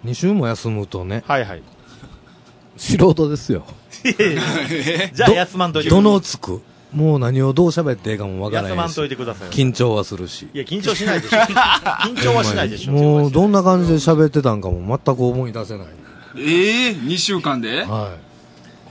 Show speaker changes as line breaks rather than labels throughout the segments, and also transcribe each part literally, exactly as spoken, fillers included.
に週も休むとね。
はいはい。
素人ですよ。
じゃあ休まんといて。
どのつく。もう何をどう喋っていいかもわからないし。
休まんといてください。
緊張はするし。
いや、緊張しないでしょ。緊張はしないでしょ。
もうどんな感じで喋ってたんかも全く思い出せない。
ええー、にしゅうかんで
はい。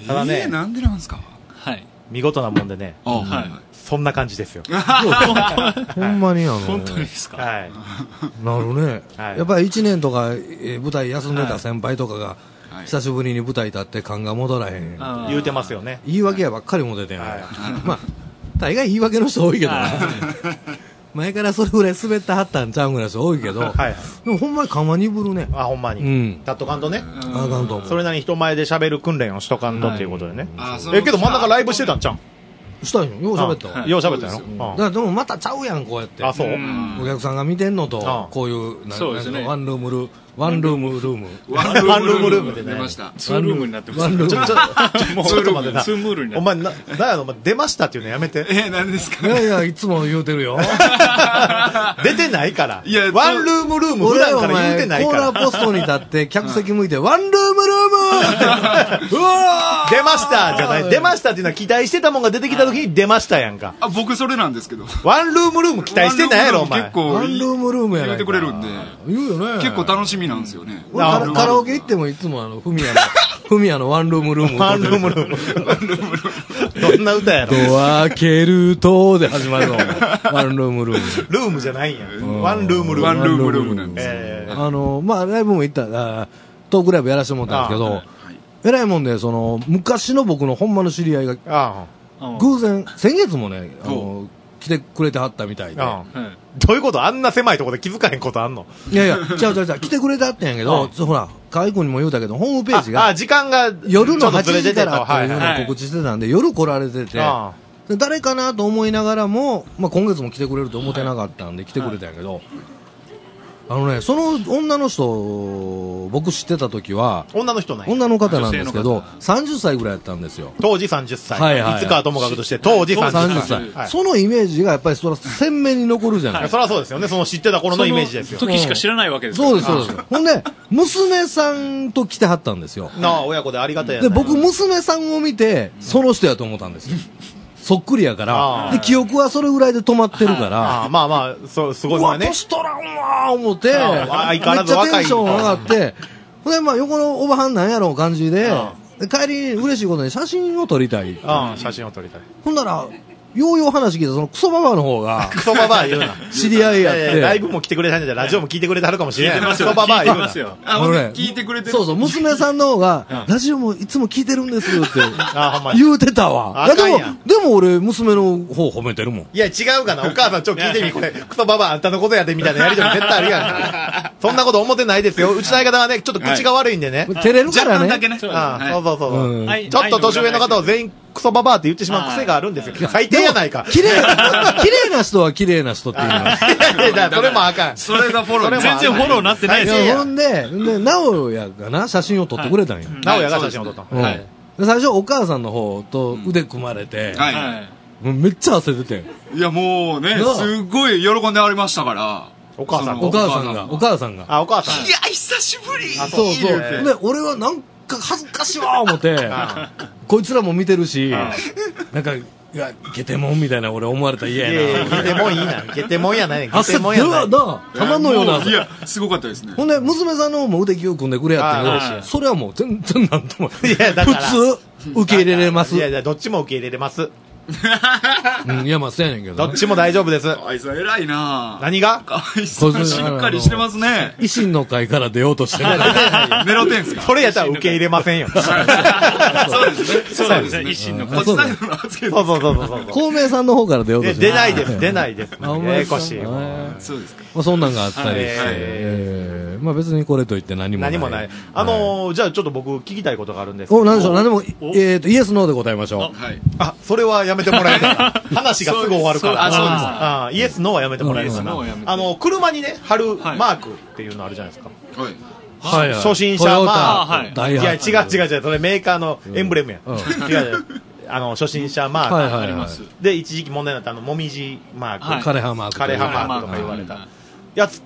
ただね、
えー、なんでなんですか。
はい。見事なもんでね。
あ、はいはい。
そんな感じですよ。
ほんまにあの。
本当ですか。
はい。
なるね。やっぱりいちねんとか、えー、舞台休んでた先輩とかが、久しぶりに舞台立って勘が戻らへん。
言うてますよね。
言い訳やばっかりも出てない。まあ、大概言い訳の人多いけどな。前からそれぐらい滑ってはったんちゃうぐらい人多いけど、はい、でもほんまに勘は鈍るね。
あ、ほんまに。うん。立っとかんとね。
あかんと思う。
それなりに人前で喋る訓練をしとかんとっていうことでね。え、けど真ん中ライブしてたんちゃうん？
したんよ。よう喋ったわ。
よう喋ったよ。
だからでもまたちゃうやん、こうやって。
あ、そう。
お客さんが見てんのと、こういう、
そうですね。
ワンルームル、ワンルームルーム。
ワンルームルームで出ました。ツールームになってます。
ワンルーム。
ちょ、ちょ、もうちょっと待ってな。
ツームールになって
お前、な、だやの、お前出ましたっていうのやめて。
え、何ですか？
いやいや、いつも言うてるよ。
出てないから。
いや、
ワンルームルーム普段から言うてないから。
コーナーポストに立って、客席向いて、ワンルームルームうわ
出ましたじゃない。出ましたっていうのは期待してたもんが出てきた時に出ましたやんか。
あ、僕それなんですけど。
ワンルームルーム期待してないやろ、お前。
結構。
ワンルームルームや
言うてくれるんで。
言うよね。
結構楽しみなんですよね。
カラオケ行ってもいつもあの、フミヤの、フミヤのワンルームルーム。
ワンルームルーム。ワンルームルーム。どんな歌やろ。
ドア開けるとで始まるの。ワンルームルーム。
ルームじゃないんや。ワンルームルーム。
ワンルームルームなんです。
あの、まあ、ライブも行った、トークライブやらせてもらったんですけど、えらいもんで、その、昔の僕のほんまの知り合いが、偶然、先月もね、あの、来てくれてはったみたいで。
どういうこと？あんな狭いところで気づかへんことあんの？
いやいや、ちゃうちゃうちゃう、来てくれてはったんやけど、ほら、河合君にも言うたけど、ホームページが、
あ、時間が、
夜のはちじからっていうのを告知してたんで、夜来られてて、誰かなと思いながらも、まあ今月も来てくれると思ってなかったんで、来てくれたんやけど、あのね、その女の人、僕知ってた時は、
女の人ない
女の方なんですけど、さんじゅっさいぐらいやったんですよ。
当時さんじゅっさい。
はいはい。
いつかはともかくとして、当時さんじゅっさい。
はい、そのイメージがやっぱりそら鮮明に残るじゃない。
そりゃそうですよね。その知ってた頃のイメージですよ。
時しか知らないわけです
よ。そうです、そうです。ほんで、娘さんと来てはったんですよ。
なあ、親子でありがたいや
で、僕、娘さんを見て、その人やと思ったんですよ。そっくりやから、で、記憶はそれぐらいで止まってるから、
あまあまあ、そう、すごいわね。
年取らんわー思って、
相変わらず若い。
めっちゃテンション上がって、ほんで、まあ、横のおばはんなんやろう感じで、帰りに嬉しいことに写真を撮りたい。
ああ、写真を撮りたい。
ほんなら、ようよう話聞いたそのクソババアの方が、
クソババア言うな。
知り合いやって。
ライブも来てくれたんじゃラジオも聞いてくれてはるかもしれない。クソババア言うな。
あ、俺聞いてくれてる。
そうそう、娘さんの方が、ラジオもいつも聞いてるんですって言うてたわ。でも、でも俺、娘の方褒めてるもん。
いや、違うかな。お母さんちょっと聞いてみ、これ、クソババアあんたのことやでみたいなやりとり絶対あるやん。そんなこと思ってないですよ。うちの相方はね、ちょっと口が悪いんでね。
照れるからね。
若干だけね。
ああ、そうそうそう。ちょっと年上の方を全員クソババアって言ってしまう癖があるんですよ。最低やないか。
綺麗、綺麗な人は綺麗な人っていうのは。
いや、それもあかん。
それがフォロー。
全然フォローなってないです
よ。ほんで、で、直哉がな、写真を撮ってくれたんよ。
直哉が写真を撮ったの。はい。
最初お母さんの方と腕組まれて、はい。めっちゃ汗出てん。
いや、もうね、すごい喜んでありましたから。
お母さん
が。お母さんが。お母さんが。
あ、お母さん。
いや、久しぶり。
そうそう。で、俺はなんか恥ずかしいわ思って、こいつらも見てるし、なんか、いや、ゲテモンみたいな俺思われたら嫌や
な。ゲテモンいいな。ゲテモンやない。ゲ
テモンやない。な、玉のような。
いや、すごかったですね。
ほんで、娘さんの方も腕気を組んでくれやったけど、それはもう全然なんとも。いや、だから。普通、受け入れれます。
いやいや、どっちも受け入れれます。
うん、いや、まあ、そうやねんけど。
どっちも大丈夫です。
あいつは偉いな
何が
あいつはしっかりしてますね。
維新の会から出ようとしてる。
狙ってんすか
それやったら受け入れませんよ。
そうですね。そうですね。維新の会。そうそう
そうそう。
公明さんの方から出ようとしてる。
出ないです、出ないです。ややこしい。
そうですか。
まあ、そんなんがあったりして。まあ別にこれといって何もない。
何もない。あの、じゃあちょっと僕聞きたいことがあるんですけ
ど。お、何でしょう、何でも、えっと、イエスノーで答えましょう。
はい。
あ、それはやめてもらえたら。話がすぐ終わるから。
あ、そうです。
あ、イエスノーはやめてもらえるかな。あの、車にね、貼るマークっていうのあるじゃないですか。
はい。
初心者マーク。いや、違う違う違う。それメーカーのエンブレムや。違う違う。あの、初心者マーク。で、一時期問題になったあの、もみじマーク。
枯葉マーク。
枯葉マークとか言われた。やつと、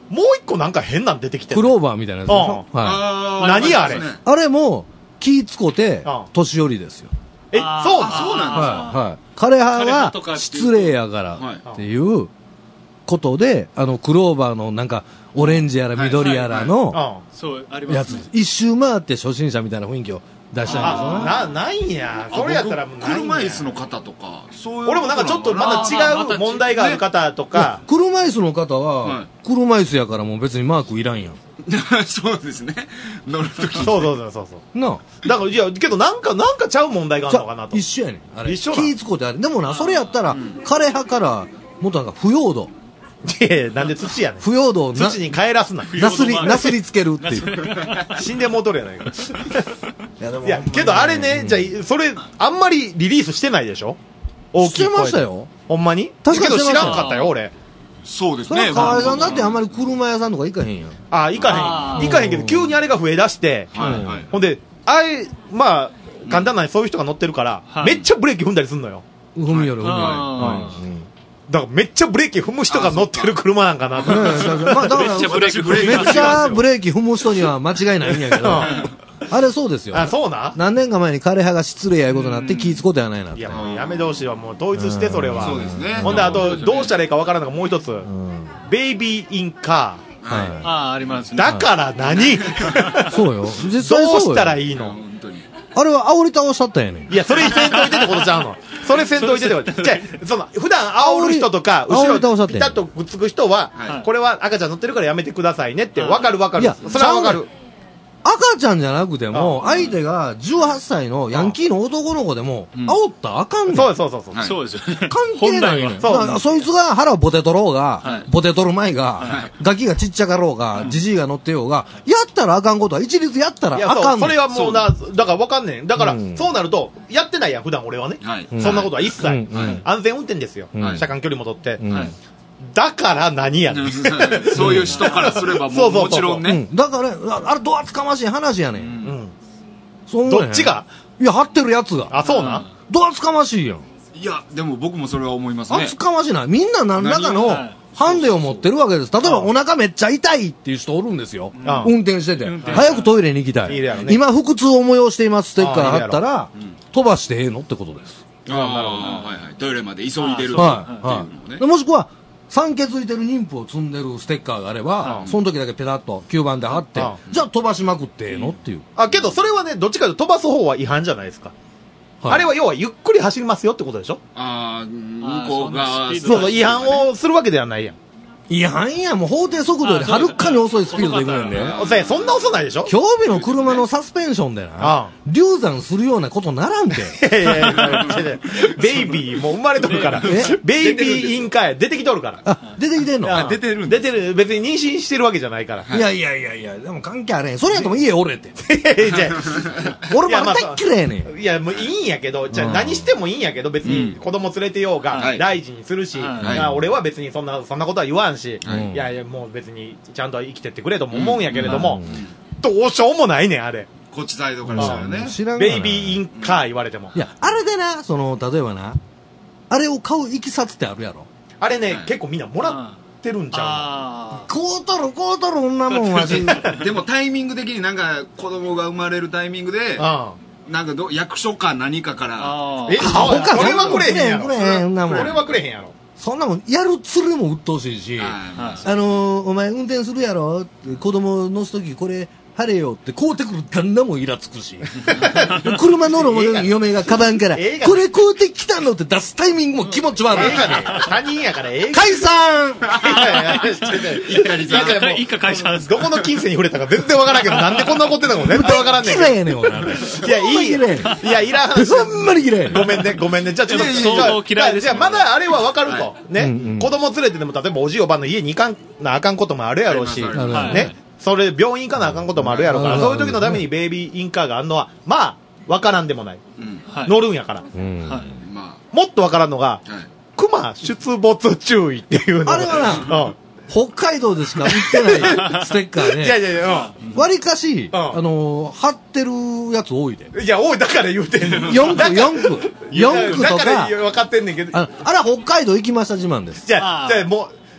もう一個なんか変なん出てきてる。
クローバーみたいなやつでしょ。
うん
はい。
あー
何あれ
りますね
あれも、気ぃつこて
うん、
年寄りですよ。
え、そう
あ
なの
そうなんですか。
はい。はい。枯葉
枯葉とか
は
っていう
失礼やからっていうことで、あの、クローバーのなんか、オレンジやら緑やらの
うん。
そう、ありますね
やつです。一周回って初心者みたいな雰囲気を出したんですよね。
あ、な、ないんや。それやったらもうないんや。
車椅子の方とか、そういう。
俺もなんかちょっとまた違う問題がある方とか、
車椅子の方
は、
はい車椅子やからもう別にマークいらんやん。
そうですね。乗るとき。
そうそうそうそうそう。
なあ。
だから、いや、けどなんか、なんかちゃう問題があるのかなと
一。緒やねん。あれ。
一緒なの
気ぃつこてあれ。でもな、それやったら、枯葉から、もっとなんか、腐葉土。
いやいやなんで土やねん。
腐葉土をな
土に帰らすな。
なすり、なすりつけるっていう。
死んで戻るやないか。
いや、でも
いや、けどあれね、じゃあ、それ、あんまりリリースしてないでしょ大きい声で
してましたよ。
ほんまに
確かに
けど知
してましたよ
らんかったよ、俺。
そうですね。
それは河合さんだってあんまり車屋さんとか行かへんやん。
あ、行かへん。
あー
行かへんけど、急にあれが増え出して、
はいはい。
ほんで、あれ、まあ、簡単なそういう人が乗ってるから、
はい
めっちゃブレーキ踏んだりすんのよ。
踏み寄る、踏み寄る。
あ
うん
だからめっちゃブレーキ踏む人が乗ってる車なんかなと。
ねえまあだから、
めっちゃブレーキブレーキ
めっちゃブレーキ踏む人には間違いないんやけど、あれそうですよ。
あ、そうな
何年か前に枯葉が失礼やいうことになって気ぃつことやないなって。
いや、もうやめてほしいわ。もう統一して、それは。
そうですね。
ほんで、あと、どうしたらいいかわからんのがもう一つ。
うん
ベイビーインカ
は
は
ああ、あります
ー。
ね。
だから何
い。そうよ。実際
どうしたら
い
いいの
本当に。
あれは煽り倒しちゃったんやねん。
いや、それせんといてってことちゃうの。それせんといてってこと。じゃあその、普段煽る人とか、
煽り
後ろ
煽り倒しちゃって
ピタッとくっつく人は
は、
これは赤ちゃん乗ってるからやめてくださいねって、わかるわかる。
いや
それはわかる。
赤ちゃんじゃなくても、相手がじゅうはっさいのヤンキーの男の子でも、煽ったらあかんねん。
そうそうそうそう。
はい
そうですよね。
関係ないねん。
本来は
そう
だからそいつが腹ボテ取ろうが、
はい
ボテ取る前が、ガキがちっちゃかろうが、ジジイが乗ってようが、やったらあかんことは一律やったら
いや、そう、
あかんねん。
それはもうな、だからわかんねん。だから
う、ん
そうなると、やってないやん、普段俺はね。
はい。
うん
そんなことは一切。
うんうん
安全運転ですよ。
うん
車間距離も取って。
うん
はい
だから何やねん。
そういう人からすればもう
そうそうそう
もちろんね。
うん。だから、ああれ、ど厚かましい話やねん。
うん。
そんなんや
どっちが
いや、張ってるやつが。
あ、そうな。
ど厚かましいやん。
いや、でも僕もそれは思いますね。
厚かましいな。みんな何らかの
何が
ハンデを持ってるわけです。例えば
うん
お腹めっちゃ痛いっていう人おるんですよ。
うん
運転してて
運。転
早くトイレに行きたい。
いいやろね
今、腹痛を催しています。ステッカー貼ったら
いいやろうん、
飛ばしてええのってことです。
ああ、なるほど。はいはい。トイレまで急いでる
はい。
というのも
はい。
ね
で。もしくは、酸欠いてる妊婦を積んでるステッカーがあれば、
うん
その時だけペタッと吸盤で貼って
うん、
じゃあ飛ばしまくってええのっていう。
あ、けどそれはね、どっちかというと飛ばす方は違反じゃないですか。
はい
あれは要はゆっくり走りますよってことでしょ
ああ、向
あー
こうが。
そんなスピード
そうそう、違反をするわけではないやん。
違反や、もう法定速度よりはるかに遅いスピードで行くねんで。
おさそんな遅ないでしょ
興味の車のサスペンションで
あ
な、流産するようなことならんて。
いやいやいや違う違うベイビー、もう生まれとるから
え。
ベイビーインカー出てきとるから。
あ、出てきてんの
あ
出てるん
出てる、別に妊娠してるわけじゃないから。
いやいやいやいや、でも関係あれへん。それやとも家おれって。
いやいやじゃ
俺もあれ大っ嫌いやねん。
いや、もういいんやけど、じゃあ
うん
何してもいいんやけど、別に
うん
子供連れてようが
は、い
大事にするし、
はい
まあ俺は別にそんな、そんなことは言わんし、
はい
いやいや、もう別にちゃんと生きてってくれとも思うんやけれども
うん、
どうしようもないねん、あれ。
こっちサイドからしたらね。
知らんがな
ベイビーインカー言われても
い。や、あれでな、その、例えばな、あれを買ういきさつってあるやろ。
あれね
はい、
結構みんなもらってるんちゃ
あ
こうとる、こうとる、女もんわし。
でもタイミング的になんか子供が生まれるタイミングで
う、の
なんかど役所か何かから、
あ。
うん。え、
アホか
それはくれへんやろ。
くれへんそんなもん
それはくれへんやろ。
そんなもん、やるつりも鬱陶しいし、
はい
あのー、お前運転するやろって子供乗すときこれ、晴れよって買うてくる旦那もイラつくし。車乗るも嫁がカバンから、
映画
これ買うてきたのって出すタイミングも気持ち悪い。
映画で、他人やから映画。
解散
いやいや
一家に
なんかもう
一家解散です
どこの金銭に触れたか全然わからんけど、なんでこんな怒ってんのかも全然わからんねんけど。
嫌いやねん、俺。あれ
いや、いい。
ほんま嫌い
いや、いらん話。
ほんまに嫌いやねん。
ごめんね、ごめんね。じゃあちょっと、
いやいや相当嫌いです
じゃあまだあれはわかると。
うんう
ね
ん。
子供連れてでも、例えばおじいおばんの家に行かんなあかんこともあるやろうし。
あります
あります
ね。それ、病院行かなあかんこともあるやろうから、
うん
そういう時のためにベイビーインカーがあるのは、まあ、わからんでもない。
うん
はい。
乗るんやから。
うん
はい。
ま
もっとわからんのが、
あ、はい。
熊出没注意っていうのが。
あれは北海道でしか売ってないステッカー
うん。いやい
で、
やいや、
わりかし、
ん
あのー、貼ってるやつ多いで。
うん。いや、おい、だから言うてんねん。
よんく、よんく。よんくと
だから
か、
分かってんねんけど。
ああれは北海道行きました自慢です。
じゃあ、
あー
じゃあもう、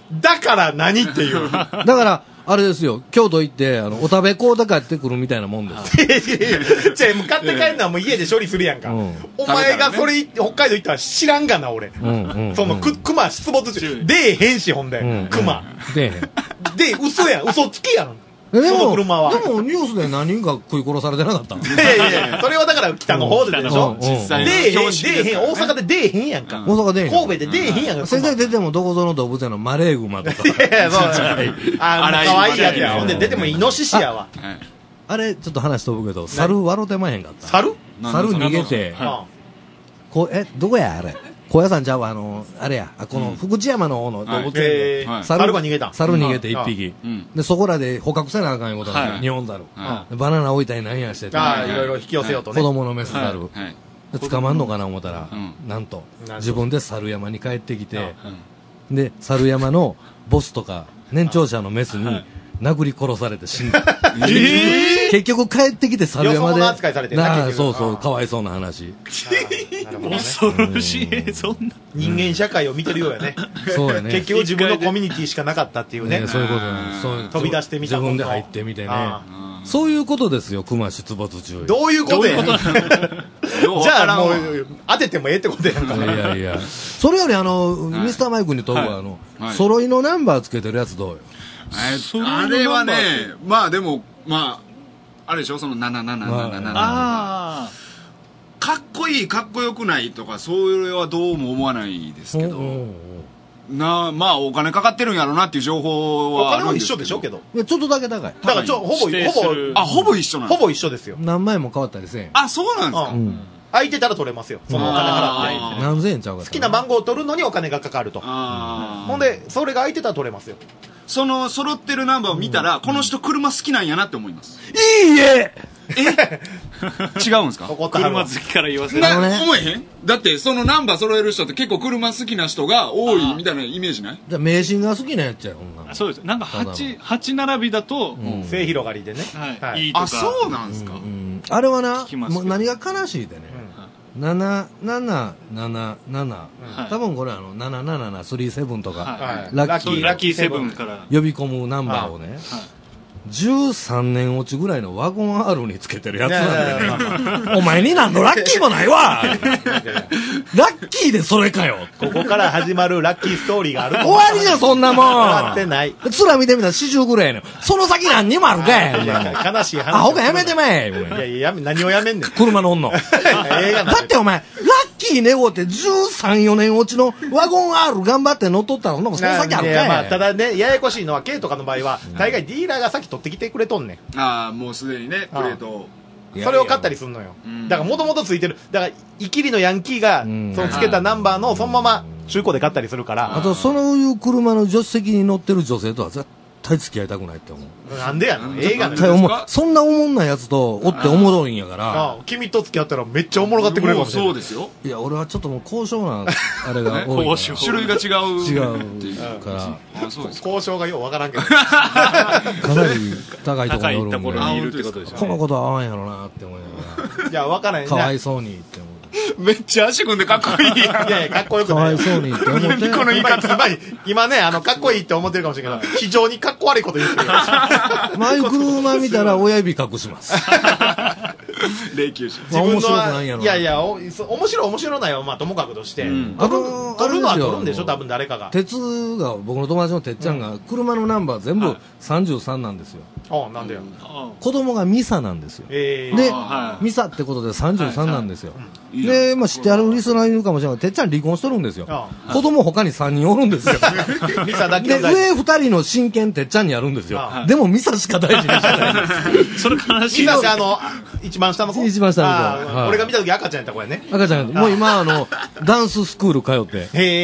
だから何っていう。
だから、あれですよ、京都行って、あの、お食べ粉だけ買ってくるみたいなもんです。
いやいやいや、じゃあ、買って帰るのはもう家で処理するやんか。うん、お前がそれ、ね、北海道行ったら知らんがな、俺。うんうんうん、その、く、熊出没中、出えへんし、ほんで、うんうん、熊。
出えへん。
で、嘘やん、嘘つきやん。
でも、でもニュースで何人か食い殺されてなかった。
いやいやいや、それはだから北の方ででしょ。実際に。出えへん、出えへん、大阪で出えへんやんか。
大阪出えへん。
神戸で出えへんやんか。
先生出てもどこぞの動物園のマレーグマとか。いやいや、そうだね。
あ、可愛いやつや。ほんで出てもイノシシやわ。
あれ、ちょっと話飛ぶけど、猿笑うてまへんかった。
猿
猿逃げて、こえ、どこやあれ。高野山ちゃうわ、あの、あれや、あ、この、福知山の方の動物園で、
猿が逃げた。
猿逃げて一匹。で、そこらで捕獲せなあかんいうことなんで、日本猿。バナナ置いたり何やしてて。
ああ、いろいろ引き寄せようとね。
子供のメス猿。で、捕まんのかな思ったら、なんと、自分で猿山に帰ってきて、で、猿山のボスとか、年長者のメスに、殴り殺されて死んだ。結局帰ってきて猿山で。
扱いされてるな。
そうそう、かわいそうな話。
恐ろしい、そんな。
人間社会を見てるようやね。
そうやね。
結局自分のコミュニティしかなかったっていうね。
そういうことなんです。
飛び出してみた
自分で入ってみてね。そういうことですよ、熊出没中。
どういうことや。じゃあもう、当ててもええってことやんか。
いやいや。それよりあの、ミスターマイクに問うあの、揃いのナンバーつけてるやつどうよ。
あれはね、まあでも、まあ、あれでしょ、そのなななななななな。ああ。かっこいい、かっこよくないとか、それはどうも思わないですけど、な、まあお金かかってるんやろうなっていう情報はあるんですけど。
お金は一緒でしょけど。
いや、ちょっとだけ高い。
だからちょ、ほぼ、ほぼ、
あ、ほぼ一緒なん
ほぼ一緒ですよ。
何万円も変わったりせん。
あ、そうなんですか。
空いてたら取れますよ。そのお金払って。
何千円ちゃうか。
好きな番号を取るのにお金がかかると。ほんで、それが空いてたら取れますよ。
その揃ってるナンバーを見たら、この人車好きなんやなって思います。
いいえ
え違うんですか？
車好きから言わせる。
思えへん？だってそのナンバー揃える人って結構車好きな人が多いみたいなイメージない？
じゃあ迷信が好きなやつやほんな。
そうです。なんか八八並びだと
末広がりでね。
はい。いいとか。あ、そうなんですか。
あれはな、もう何が悲しいでね。なななななななな多分これあのなななななスリーセブンとか
ラッキーラッキーセブンから
呼び込むナンバーをねじゅうさんねん落ちぐらいのワゴン R につけてるやつなんだよ。お前に何のラッキーもないわ。ラッキーでそれかよ。
ここから始まるラッキーストーリーがある。
終わりじゃそんなもん。
なってない。
つら見てみたらよんじゅうぐらいやねん。その先何にもあるかい。
悲しい話。
あ、ほかやめてまえ。
いやいや、何をやめんねん。
車乗んの。だってお前、ラッキーネゴってじゅうさん、よねん落ちのワゴン R 頑張って乗っとったの。その先あるかい。いや、まあ、
ただね、ややこしいのは、軽とかの場合は、大概ディーラーが先取ってきてくれとんねん。
ああ、もうすでにね、プレートを。
それを買ったりすんのよ。だからもともとついてる。だから、イキリのヤンキーが、そのつけたナンバーのそのまま中古で買ったりするから。
あと、そういう車の助手席に乗ってる女性とは絶対付き合いたくないって思う。
なんでやの映画
絶対思う。そんなおもんないやつとおっておもろいんやから。
ああ、君と付き合ったらめっちゃおもろがってくれるかもしれない。
そうですよ。
いや、俺はちょっともう高尚な、あれが多い。
交渉。種類が違う。
違うっていうから。
あ、そうです。交渉がようわからんけど。
かなり高いところにおるんで。
高いところにいるってことですよね。
このことは合わんやろなって思いながら。
いや、わからんね。
かわいそうにって思う。
めっちゃ足組んでかっこいいやん。
いやいや、かっこよくない。
かわいそうにって思って。
この言い方。
今ね、あの、かっこいいって思ってるかもしれないけど、非常にかっこ悪いこと言ってる。
マイ車見たら親指隠します。
霊柩車。
自分の、いやいや、お面白い面白ないよ、まあ、ともかくとして。あの、撮るのは撮るんでしょ、多分誰かが。
鉄が、僕の友達のてっちゃんが、車のナンバー全部さんじゅうさんなんですよ。
ああ、なんでよ。
子供がミサなんですよ。で、ミサってことでさんじゅうさんなんですよ。で、まあ、知ってあるリスナーいるかもしれないけど、てっちゃん離婚しとるんですよ。子供他にさんにんおるんですよ。
ミサだけ
で、上ふたりの親権てっちゃんにやるんですよ。でもミサしか大事にしてないんです。
それ悲しい。
ミサってあの、一番下の子
一番下の子。
俺が見た時赤ちゃんやった子やね。
赤ちゃん、もう今あの、ダンススクール通って、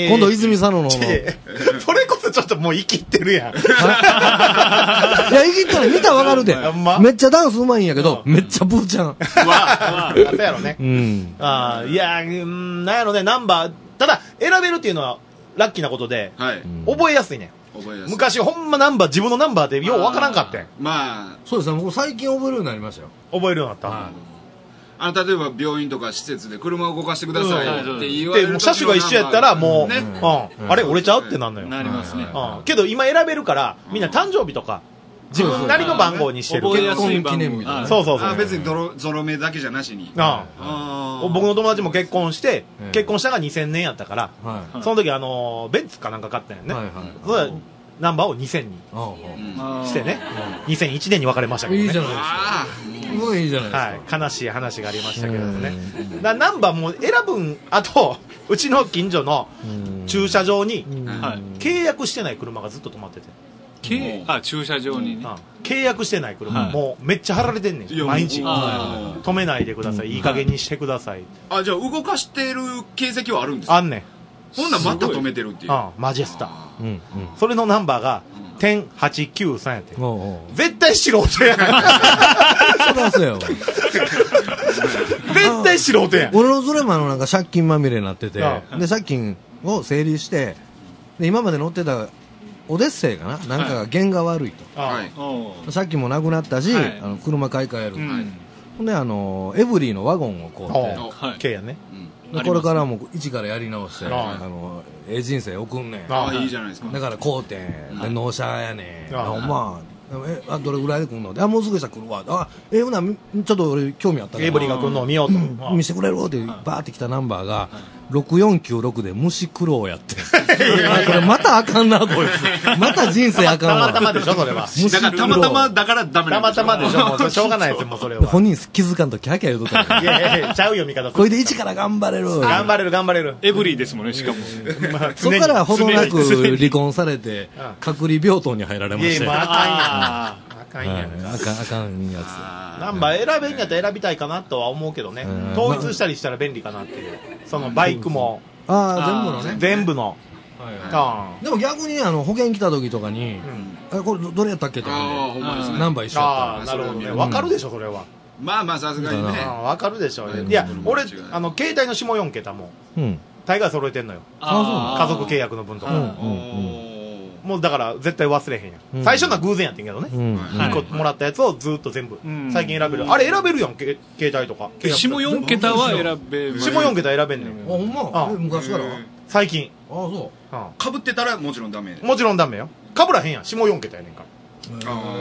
今度泉佐野の。そ
れこそちょっともう生きってるやん。いや、
生きってる見たらわかるで。めっちゃダンスうまいんやけど、めっちゃブーちゃん。わ
あ、そうやろね。うん。ああ、いや、なんやろね、ナンバー、ただ、選べるっていうのは、ラッキーなことで、覚えやすいね。昔、ほんまナンバー、自分のナンバーでようわからんかってん。
まあ。
そうですね、僕最近覚えるようになりましたよ。
覚えるようになった。
あの例えば病院とか施設で車を動かしてくださいって言われる、
でも車種が一緒やったらもう、ね、うん、あれ折れちゃうってなんのよ。
なりますね。
うん、けど今選べるからみんな誕生日とか自分なりの番号にしてる。
覚えやすい番号。
そうそうそう。
あ、別にゾロゾロ目だけじゃなしに。
ああ、僕の友達も結婚して、結婚したのがにせんねんやったから、その時あのベンツかなんか買ったんやね。それナンバーをにせんにしてね、にせんいちねんに別れましたけどね。
いいじゃないですか。すごいいいじゃないですか。
はい、悲しい話がありましたけどね。だナンバーも選ぶん、あとうちの近所の駐車場に契約してない車がずっと止まってて。
あ、駐車場にね、
契約してない車、はい、もうめっちゃ貼られてんねん毎日。止めないでください、いい加減にしてください。
あ、じゃあ動かしてる形跡はあるんですか？
あんねん。
ほんならまた止めてるっていう。
ああ、マジェスタ、うんうん、それのナンバーがいちはちきゅうさんやって、うん、絶対素人やん。
そりゃそうやわ。
絶対素人やん。
俺のそれもあのなんか借金まみれになってて、で借金を整理して、で今まで乗ってたオデッセイかな、なんかが弦が悪いと、はい、借金もなくなったし、はい、あの車買い替える、うん、ほんであのエブリィのワゴンをこう
って軽やね、
うん、でこれからも一からやり直して、あのええ人生送んねん。
ああ、いいじゃないですか。
だから買うてんで納車やねん。あ、ほんまえ、あ、どれぐらいで来るの？あ、もうすぐしたら来るわ。あ、ええ、ほなちょっと俺興味あったから
エブリィが来るのを見ようと、
うん、見せてくれるってバーって来たナンバーがろくよんきゅうろくで虫苦労やってこれまたあかんなこいつ、また人生あかんわ。
たまたまでしょそれは。
だからたまたまだからダメなんでしょ。
たまたまでしょ、もうしょうがないですよもうそれは。
本人気づかんとキャーキャー言うとった。
いやいやちゃうよ味方。
これで一から頑張れる。
頑張れる頑張れる。
エブリィですもんねしかも。
そこからほどなく離婚されて隔離病棟に入られました。
いや、まあ、あかんやん。あかんやん。
あかん、あかんやつ。
ナンバー選べんやったら選びたいかなとは思うけどね。統一したりしたら便利かなっていう。そのバイクも。
ああ、全部のね。
全部の。
でも逆にあの保険来た時とかに、これどれやったっけってナンバー一緒やった。
なるほどね。わかるでしょ、それは。
まあまあ、さすがにね。
わかるでしょ。いや、俺、あの、携帯の下よん桁も、大概揃えてんのよ。家族契約の分とか。もうだから絶対忘れへんやん、うん、最初のは偶然やってんけどね、うん、いっこもらったやつをずっと全部、うん、最近選べる、あれ選べるやんけ携帯とか。
下よん桁は選べる。
下よん桁選べんねん。
あ、ほんま。あ、昔から
最近。
あ、そう
かぶってたらもちろんダメ。
もちろんダメよ。かぶらへんやん、下よん桁やねんから。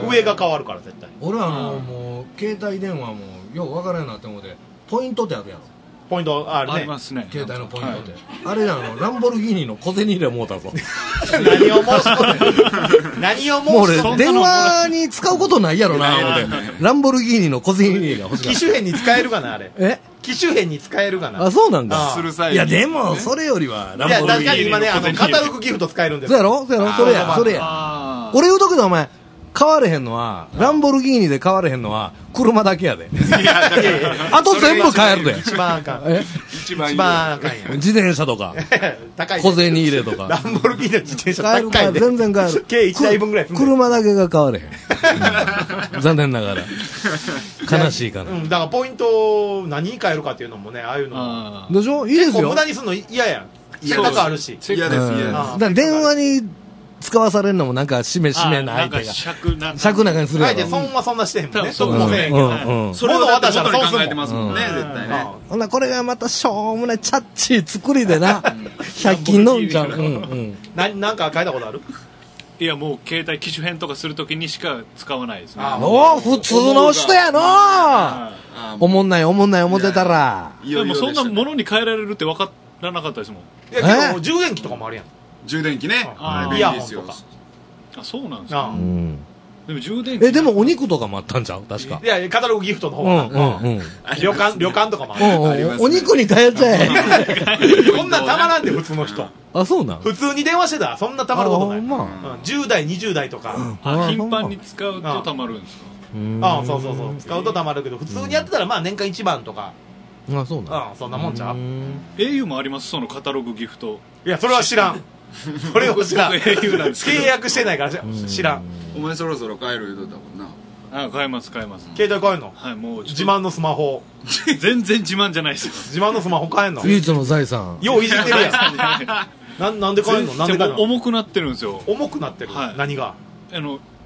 上が変わるから絶対。
俺はあのもう携帯電話もよう分からんなって思ってポイントってあるやろ。
ポイントあるね。
ありますね。
携帯のポイントって、はい、あれあのランボルギーニの小銭入れもうたぞ。
何を申し込んで何を申し込んで。
もう俺電話に使うことないやろな思ってランボルギーニの小銭入れが欲しかった。
機種変に使えるかなあれ。
え
機種変に使えるかな。
あ、そうなんだ。
い
やでもそれよりは
ランボルギーニの。いや確かに今ねあのカタログギフト使えるんです。
そうやろそうやろそれやそれや。俺言うとくけどお前買われへんのはランボルギーニで買われへんのは車だけやで。あと全部買えるで。
一番あかん。
え一番
あかんやん。
自転車とか
高い
小銭入れとか
ランボルギーニの自転車高いで。
全然買える。
計いちだいぶんぐらい。
車だけが買われへん。残念ながら悲しいかな。
うん、だからポイント何に変えるかっていうのもね、ああいうの
でしょ。いいですよ。
無駄にするの嫌やん。せっかくあるし。
嫌です嫌です。だ
から電話に使わされるのもなんかしめしめな相手が
尺なん
かにするやろ。
相手損はそんなしてへんもんね。得もせえへんけど。
それを渡したら損考えてますもんね、絶対ね。
ほんなこれがまたしょうもないチャッチー作りでなひゃく均飲んじゃう。
なんか変えたことある？
いやもう携帯機種変とかするときにしか使わないですね。
おお普通の人やの。おもんないおもんない思ってたら。
でもそんなものに変えられるって分からなかったですもん。
いやけど充電器とかもあるやん。
充電器ね。
イヤホンとか。
あ、そうなんですか。でも充電器。
え、でもお肉とかもあったんちゃう確か。
いや、カタログギフトの方が。旅館、旅館とかもある。
お肉に変えちゃえ。
こんなんたまらんで、普通の人。
あ、そうなん
普通に電話してたら、そんなたまることない。じゅう代、にじゅう代とか。
頻繁に使うとたまるんですか？
ああ、そうそうそう。使うとたまるけど、普通にやってたら、まあ年間いちばんとか。
あ、そうなん。
そんなもんちゃう？
エーユー もあります、そのカタログギフト。
いや、それは知らん。それを知らん。契約してないから知らん。
お前そろそろ帰る言うとったもんな。
あ、買えます買えます。
携帯買えんの？
はい、もう
自慢のスマホ。
全然自慢じゃないですよ。
自慢のスマホ買えんの？
唯一の財産。
よういじってるやん。ななんで買えんの？なんで買えんの？
重くなってるんですよ。
重くなってる。何が？
あの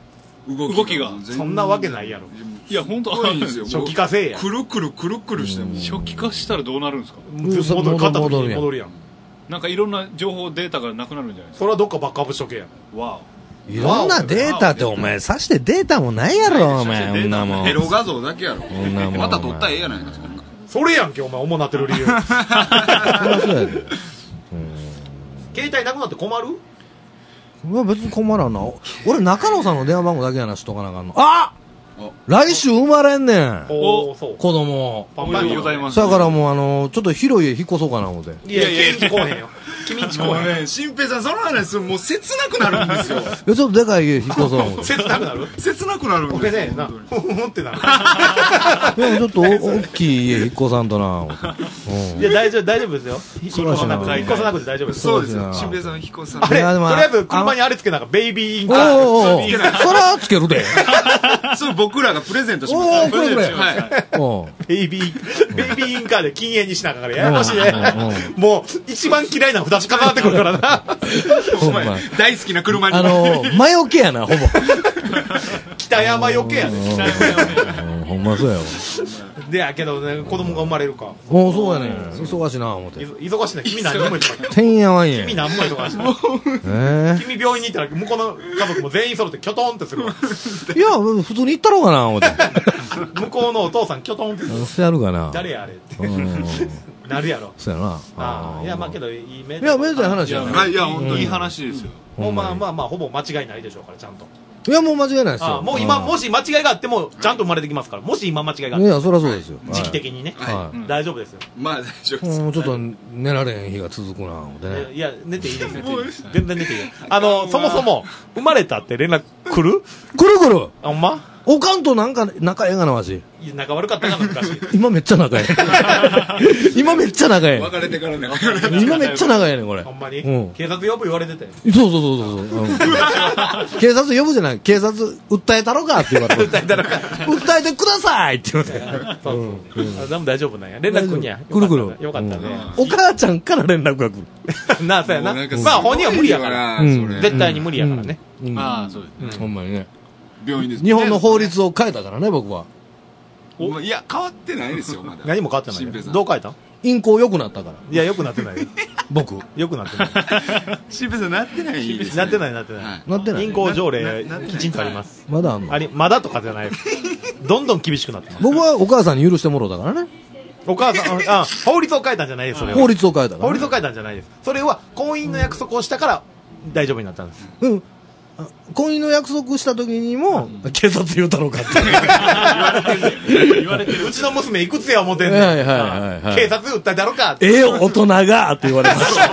動きが。
そんなわけないやろ。
いや、本当
は
初期化せえや。
くるくるくるくるしても。
初期化したらどうなるんですか？
戻る、肩に戻るやん。
なんかいろんな情報データがなくなるんじゃないですか？
それはどっかバックアップしとけや。
わ
お。いろんなデータってお前、さしてデータもないやろ、お前。そんなもん。
エロ画像だけやろ。また撮ったらええやないか、そんな。
それやんけ、お前、主なってる理由。
そりゃそうやで。
携帯なくなって困る？
いや、別に困らんな。俺、中野さんの電話番号だけやなしとかなあかんの。あ来週生まれんねん。
おそう。
子供。
パンパンにございます。
だからもう、あの、ちょっと広い家引っ越そうかな思って。
いやいや、君んち来おへんよ。君んち来おへん。
もうね、新平さん、その話、もう切なくなるんですよ。いや、
ちょっとでかい家引っ越そう思って。
切なくなる？
切なくなるんですよ。
俺ね、な、ふんってなる。
いや、ちょっと大きい家引っ越さんとな。
いや、大丈夫、大丈夫ですよ。引っ越さなくて、引っ越さなくて大丈夫です。
そうですよ。新平さん、引っ越さな
くて。あれ、とりあえず車にあれつけなんか、ベイビーインカー。
おおおそらつけるで。
そう、僕らがプレゼントします。
おおこれこれ。
はい。ベイビー、ベイビーインカーで禁煙にしながらややこしいね。もう、一番嫌いな札かかってくるからな。
お前、大好きな車に。
あの、魔除けやな、ほぼ。
北山余計やね。北山余計。
ほんまそうやわ。
でやけどね、子供が生まれるか。
おそうやね。忙しいな、思って。
忙しいな、君何も忙しい。
てんやわんや。
君何も忙しい。え君病院に行ったら、向こうの家族も全員揃ってキョトンってするわ。
いや、普通に行ったろうかな、思って。
向こうのお父さんキョトンってする。
そうやるかな。
誰やあれって。なるやろ。
そうやな。
ああ、いや、まあけど、いいめ
いや、めでたい話や
ね。いや、本当にいい話ですよ。
もうまあまあまあ、ほぼ間違いないでしょうから、ちゃんと。
いや、もう間違いないですよ。
もう今、もし間違いがあっても、ちゃんと生まれてきますから。もし今間違いがあっても。
いや、そりゃそうですよ。
時期的にね。大丈夫ですよ。
まあ大丈夫です。
もうちょっと寝られへん日が続くな、思ってね。
いや、寝ていいですよ。全然寝ていいよ。あの、そもそも、生まれたって連絡来る？
来る来る。
あんま？
おかんとなんか仲ええがな、わし。
いや、仲悪かったかな、昔。
今めっちゃ仲ええ。今めっちゃ仲ええ。
別れてからね。
今めっちゃ仲ええねん、これ。
ほんまに？警察呼ぶ言われてて。
そうそうそうそう。警察呼ぶじゃない。警察、訴えたろかって言われて。
訴えたろか。
訴えてくださいって言われて。
そうそう。でも大丈夫なんや。連絡来んや。
来る来る。
よかったね。
お母ちゃんから連絡が来る。
なあ、そうやな。まあ本人は無理やから。絶対に無理やからね。
ああ、そうです。
ほんまにね。
病院です。
日本の法律を変えたからね、僕は。
いや、変わってないですよ、まだ。
何も変わってない。どう変えた？
陰行良くなったから。
いや、良くなってないよ。
僕。
良くなってない。
新平さんなってないです。
なってない、なってない。
なってない。
陰行条例、きちんとあります。
まだあんの？
あり、まだとかじゃない。どんどん厳しくなってます。
僕はお母さんに許してもらうだからね。
お母さん、あ、法律を変えたんじゃないです、それは。
法律を変えたから。
法律を変えたんじゃないです。それは、婚姻の約束をしたから、大丈夫になったんです。
うん。婚姻の約束した時にも、警察言うたろうかって。言われて
る。言われてる。うちの娘いくつや思ってんねん。
はいはいはい。
警察訴えたろうかって。
ええ大人がって言われました。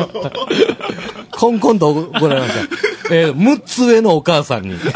コンコンと怒られました。えー、むっつ上のお母さんに。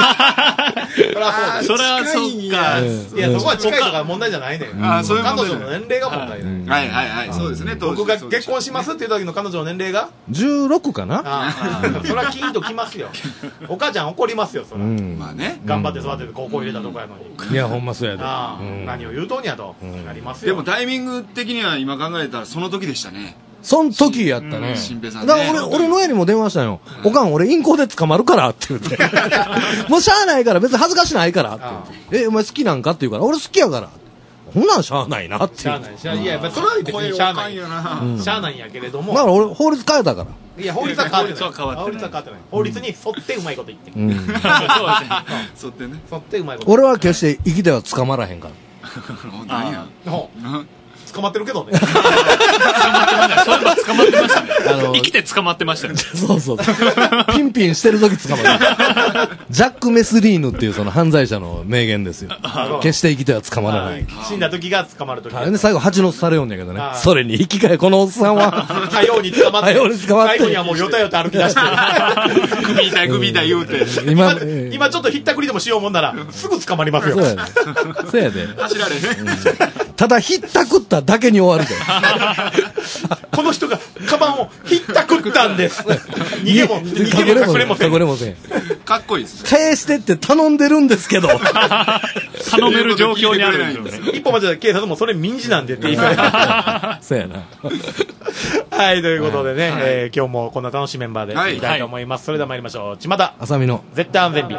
それはそっか。いや、そこは近いとか問題じゃないねん。
あ、そういう
彼女の年齢が問題ね。
はいはいはい。そうですね。
僕が結婚しますっていう時の彼女の年齢が
じゅうろくかな？
ああ。それはキーンときますよ。お母ちゃん怒りますよ、それ。
まあね。
頑張って育てて高校入れたとこやのに。
いや、ほんまそうやで。
何を言うとんやと。なりますよ。
でもタイミング的には今考えたらその時でしたね。
そん時やったね。
新平さんね。
だから俺、俺の親にも電話したよ。おかん、俺、陰行で捕まるからって言って。もうしゃあないから、別に恥ずかしないからって言って。え、お前好きなんかって言うから、俺好きやから。ほんなんしゃあないなって。
しゃあない。しゃあない。いや、それは別にしゃあない。しゃあないんやけれども。
だから俺、法律変えたから。
いや、法律は変わってない。法律は変わってない。法律に沿ってうまいこと言って。
そうですね。沿ってね。
沿ってうまいこと。
俺は決して生きては捕まらへんから。
何や。
捕まってるけどね。
捕まってました。そういえば捕まってましたね。生きて捕まってましたね。
そうそう。ピンピンしてる時捕まる。ジャック・メスリーヌっていうその犯罪者の名言ですよ。決して生きては捕まらない。
死んだ時が捕まる時。
あれね、最後蜂の巣されようんやけどね。それに引き換え、このおっさんは。
多様に捕まって。
多様に捕まって。
最後にはもうよたよた歩き出して。
首痛い首痛い言うて。
今、今ちょっとひったくりでもしようもんなら、すぐ捕まりますよ。
そうやで。そうやで。
走られね。
ただひったくっただけに終わるで。
この人がカバンをひったくったんです。逃げも、逃
げ
も隠れもせん。
隠れもせん。
かっこいいです。
返してって頼んでるんですけど。
頼める状況にあるんですよね。
一歩間違えたら警察もそれ民事なんでって言いそうや。
そうやな。
あはい、ということでね、はい、えー、今日もこんな楽しいメンバーでいきたいと思います。はい、それでは参りましょう。ちまた。
あさみの
絶対安全日。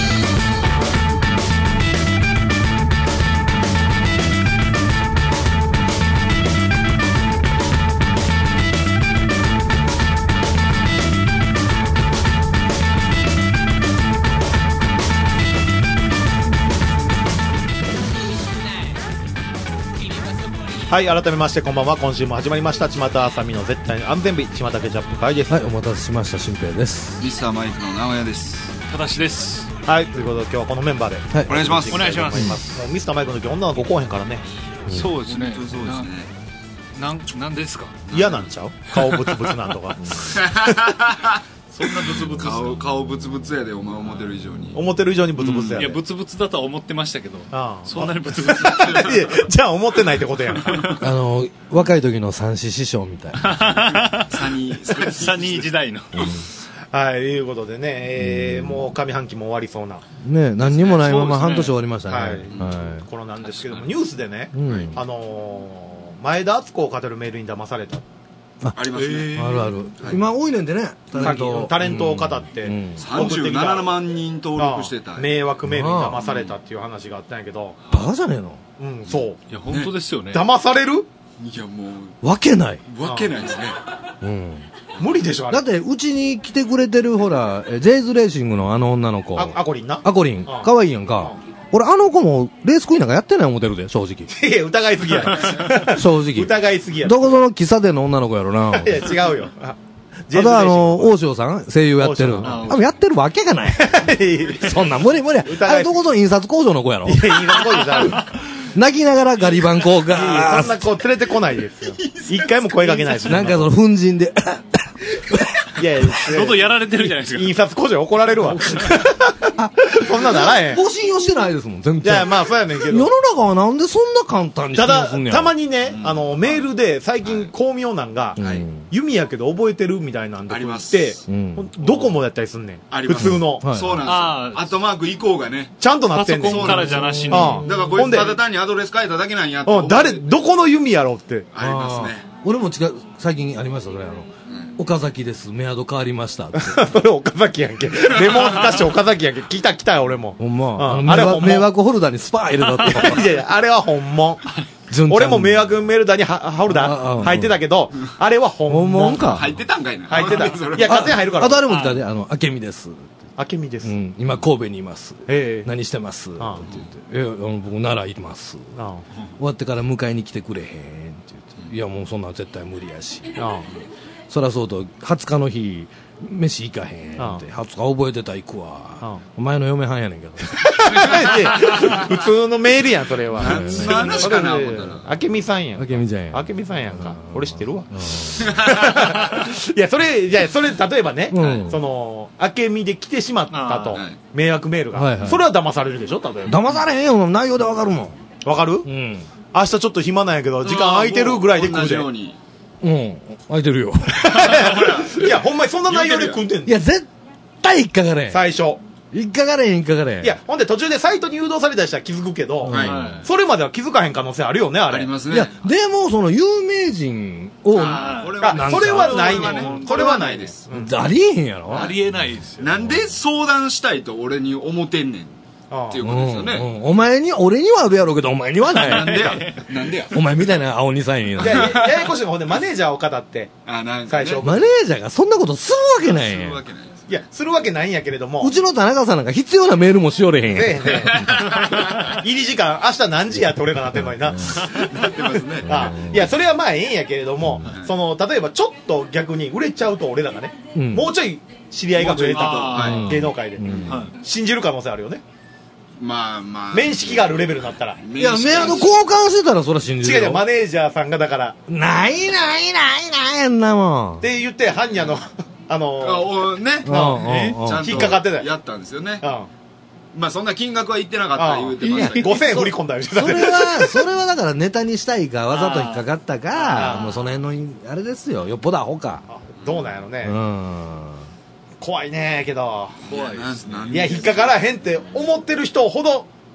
はい、改めましてこんばんは。今週も始まりましたちまたあさみの絶対安全日、ちまたケチャップ会です。
はい、お待たせしました、新平です。
ミスターマイクの直哉です。
ただしです。
はい、ということで今日はこのメンバーで、
はい、お願いします。
お願いします。
もうミスターマイクの時女の子来おへんからね、
うん、そうですね。
そうですね。
なん、なんですか。
嫌なんちゃう、顔ブツブツなんとか
そんなブツブツ
顔顔ブツブツやで、お前思ってる以上に
思ってる以上にブツブツやで、
うん、いやブツブツだとは思ってましたけど、
ああ、
そんなにブツブツ
じゃあ思ってないってことやん。
あの若い時の三子師匠みたいな
サニー
サニー時代の、うん、
はい、いうことでね、えー、もう上半期も終わりそうな
ね、何にもないまま半年終わりましたね。はい、はい、
これなんですけども、ニュースでね、
うん、
あのー、前田敦子を語るメールに騙された。
あ, ありますね、え
ー、あるある、はい、今多いねんでね、
タレントタレントを語って、うん、
さんじゅうななまんにん登録してた
迷惑メールに騙されたっていう話があったんやけど、
バカじゃねえの。
うん、そう、
いや本当ですよね。
騙される、
いやもう
わけない
わけないですね、
うん、
無理でしょあれ。
だってうちに来てくれてるほらジェイズレーシングのあの女の子、
あアコリンな、
アコリンかわいいやんか。俺あの子もレースクイーンなんかやってない思ってるで、正直。
いや疑いすぎや
正直
疑いすぎや。
どこぞの喫茶店の女の子やろな。
いや違うよ。あ
とあの大塩さん声優やってる、あやってるわけがないそんな無理無理。あれどこぞの印刷工場の子やろ。いや印刷工場じゃない泣きながらガリバン子が
そんな子連れてこないですよ。一回も声かけないし。
なんかその粉塵で
いやいや
喉やられてるじゃないですか。
印刷工場怒られるわそんなならへん。
ご信用してないですもん全然。
じゃあまあそうやねんけど、
世の中はなんでそんな簡単に信用すんねやろ。
ただたまにね、うん、あのメールで最近巧妙なんが、はい、弓やけど覚えてるみたいなんで
あります。
って、うん、ドコモやったりすんねん、
あり
ます普通の、
はい、そうなんですよ。あアットマーク以降がね
ちゃんとなってんねん。
パソコンからじゃなしに。
だからこれただ単にアドレス変えただけなんやって。
誰どこの弓やろって
ありますね。
俺も違う最近ありましたそれ、あの岡崎です、メアド変わりましたって
それ岡崎やんけ。レモンスカッシュ岡崎やんけ。来た来た俺も。
ほんま、
うん、
あ, あれは迷惑ホルダーにスパー入れたって
いやいやあれは本物俺も迷惑メールダーにホルダー入ってたけど、あれは本物
か。
入ってたんかいな。
入ってた。いや勝手に入るから。
あとあれも来たで、あの明美です
明美です、
うん、今神戸にいます、
えー、
何してますって言って、えー、僕奈良います
ああ
終わってから迎えに来てくれへんって言って、いやもうそんなん絶対無理やし、ああそらそうとはつかの日飯行かへんって、はつか覚えてた行くわ、お前の嫁はんやねんけど
普通のメールやんそれは。
何の話かな思ったら
明美さんやん。
明美ちゃんや。
明美さんやんか。俺知ってるわ。いやそれいやそれ例えばね、うん、その明美で来てしまったと、はい、迷惑メールが、はいはい、それは騙されるでしょ。例えば
騙されへんよ、内容でわかるもん。
わかる？うん。明日ちょっと暇なんやけど時間空いてるぐらいで来るで。
うん、空いてるよ
いやほんまにそんな内容で組んでんの。
いや絶対引っかかれん。
最初
引っかかれん引っかかれん。
いやほんで途中でサイトに誘導されたりしたら気づくけど、はい、それまでは気づかへん可能性あるよね。あれ
ありますね。
いやでもその有名人を
ああそれはないね。それはないです、
うん、ありえへんやろ。
ありえないですよ。
なんで相談したいと俺に思ってんねんっていうことですよね、
うんうん、お前に俺にはあるやろうけどお前にはない
なんでやなんでや
お前みたいな青にさいにや
ややこしいのほんでマネージャーを語って
あなん
か、ね、最初
マネージャーがそんなことするわけないやん。
するわけないです。
いやするわけないんやけれども、
うちの田中さんなんか必要なメールもしよれへんやん。
ねえねえ入り時間明日何時やって俺らなってんのになな
ってますね。
あいやそれはまあええんやけれども、うん、その例えばちょっと逆に売れちゃうと俺らがね、うん、もうちょい知り合いが増えたと芸能界で、うん、信じる可能性あるよね。
まあまあ
面識があるレベルになったら。
いやメアド交換してたらそれは信じるよ。
違うよマネージャーさんがだから
ないないないないんなもん
って言って般若のあの
ー、あね
ちゃんと引っかかってた
やったんですよね。
あ
まあそんな金額は言ってなかった言うてましたけど
ごせんえん振り込んだよ。
それはそれはだからネタにしたいかわざと引っかかったかもうその辺のあれですよ。よっぽどアホか。
どうなんやろね。
うん怖
いねけど
怖いです。
いや引っかからへんって思ってる人ほど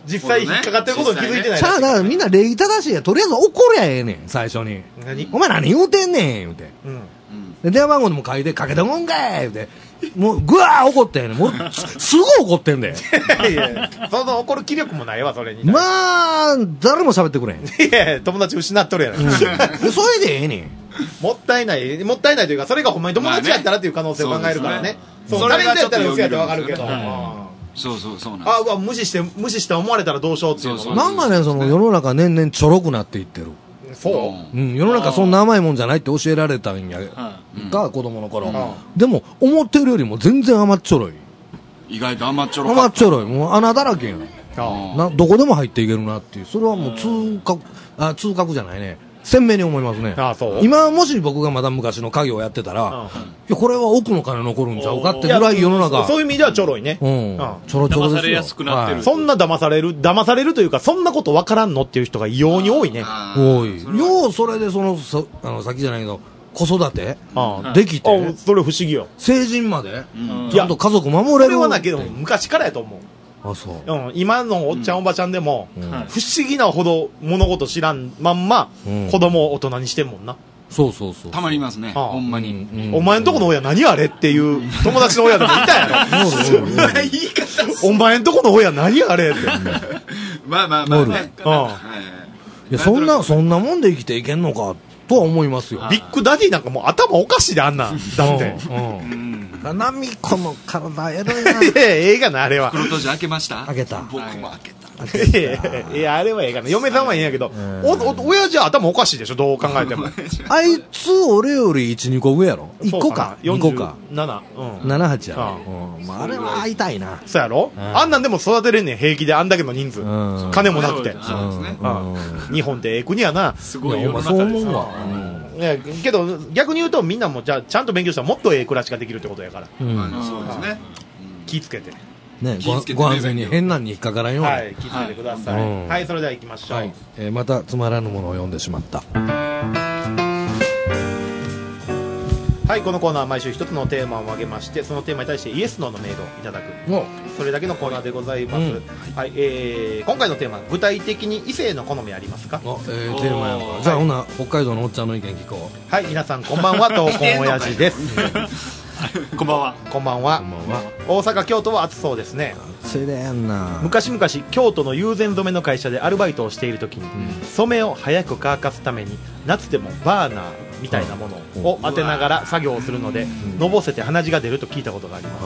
実際引っかかってることに気づいてない。
さあ、だからみんな礼儀正しいや。とりあえず怒りゃええねん、最初に。お前何言うてんねん、言うて。うん。で、電話番号でも書いて、かけたもんかい言うて。もう、ぐわー怒ってんねん。もう、すぐ怒ってんで。
いやその怒る気力もないわ、それに。
まあ、誰も喋ってくれん。
いや友達失っとるやろ。うん、
それでええねん。
もったいない、もったいないというか、それがほんまに友達やったらっていう可能性を考えるからね。そう、タレントやったら嘘やってわかるけど。
そうそうそうなんです。
あ、うわ、無視して、無視して思われたらどうしようっていうの。
なんかね、その世の中年々ちょろくなっていってる。
そう
うん、世の中そんな甘いもんじゃないって教えられたんやが、子供の頃。でも、思ってるよりも全然甘っちょろい。
意外と甘っちょろ
甘っちょろい。もう穴だらけやん。な、どこでも入っていけるなっていう。それはもう通覚、あ、通覚じゃないね。鮮明に思いますね。
あ、そう
今、もし僕がまだ昔の家業をやってたら、いや、これは奥の金残るんちゃうかってぐらい世の中。
そういう意味ではちょろいね。
うん。ちょろちょろですよ。
騙されやすくなってる。
そんな騙される、騙されるというか、そんなことわからんのっていう人が異様に多いね。
多い。よう、それでその、そあの、さっきじゃないけど、子育てできて。
それ不思議よ。
成人までちゃんと家族守れる。
それはなけど、昔からやと思う。
あ、そう。
うん、今のおっちゃんおばちゃんでも、不思議なほど物事知らんまんま、子供を大人にしてんもんな。
そうそうそう。
たまりますね。ほんまに。
お前んとこの親何あれっていう友達の親でもいたやろ。
そんな言い方。
お前んとこの親何あれって。
まあまあまあね。
いや、そんな、そんなもんで生きていけんのか、とは思いますよ。
ビッグダディなんかもう頭おかしいであんなん。だって。
ナミコの体エロいな。
いや、ええがな、あれは。
袋閉じ開けました
開けた。
僕も開けた。
いや、いや、あれはええがな。嫁さんはええんやけど、お、お、親父は頭おかしいでしょ、どう考えても。
あいつ、俺よりいち、にこ上やろ ?いっ 個か。にこか。
なな。うん。
なな、はちやろ。うん。まあ、あれは会いたいな。
そうやろあんなんでも育てれんねん、平気であんだけの人数。金もなくて。
そうですね。
日本ってええ国やな。
すごい世の中
そう思うわ。
いやけど逆に言うとみんなもじゃあちゃんと勉強したらもっとええ暮らしができるってことやから、
そうですね。
気ぃつけて
ね、ご安全に変なに引っかからんように、
はい、気ぃつけてください。はい、それでは行きましょう。
えまたつまらぬものを読んでしまった。
はい、このコーナーは毎週一つのテーマを挙げまして、そのテーマに対してイエスノーのメールをいただく、それだけのコーナーでございます。はい、えー、今回のテーマ、具体的に異性の好みありますか？
あ、えー、テーマやんか。じゃあほな北海道のおっちゃんの意見聞こ
う。はい、皆さんこんばんは、闘魂親父です。
こんばんは。
こんばんは。大阪、京都は暑そうですね。
暑いでやんな。
昔々京都の友禅染めの会社でアルバイトをしている時に、染めを早く乾かすために夏でもバーナーみたいなものを当てながら作業をするので、のぼせて鼻血が出ると聞いたことがあります。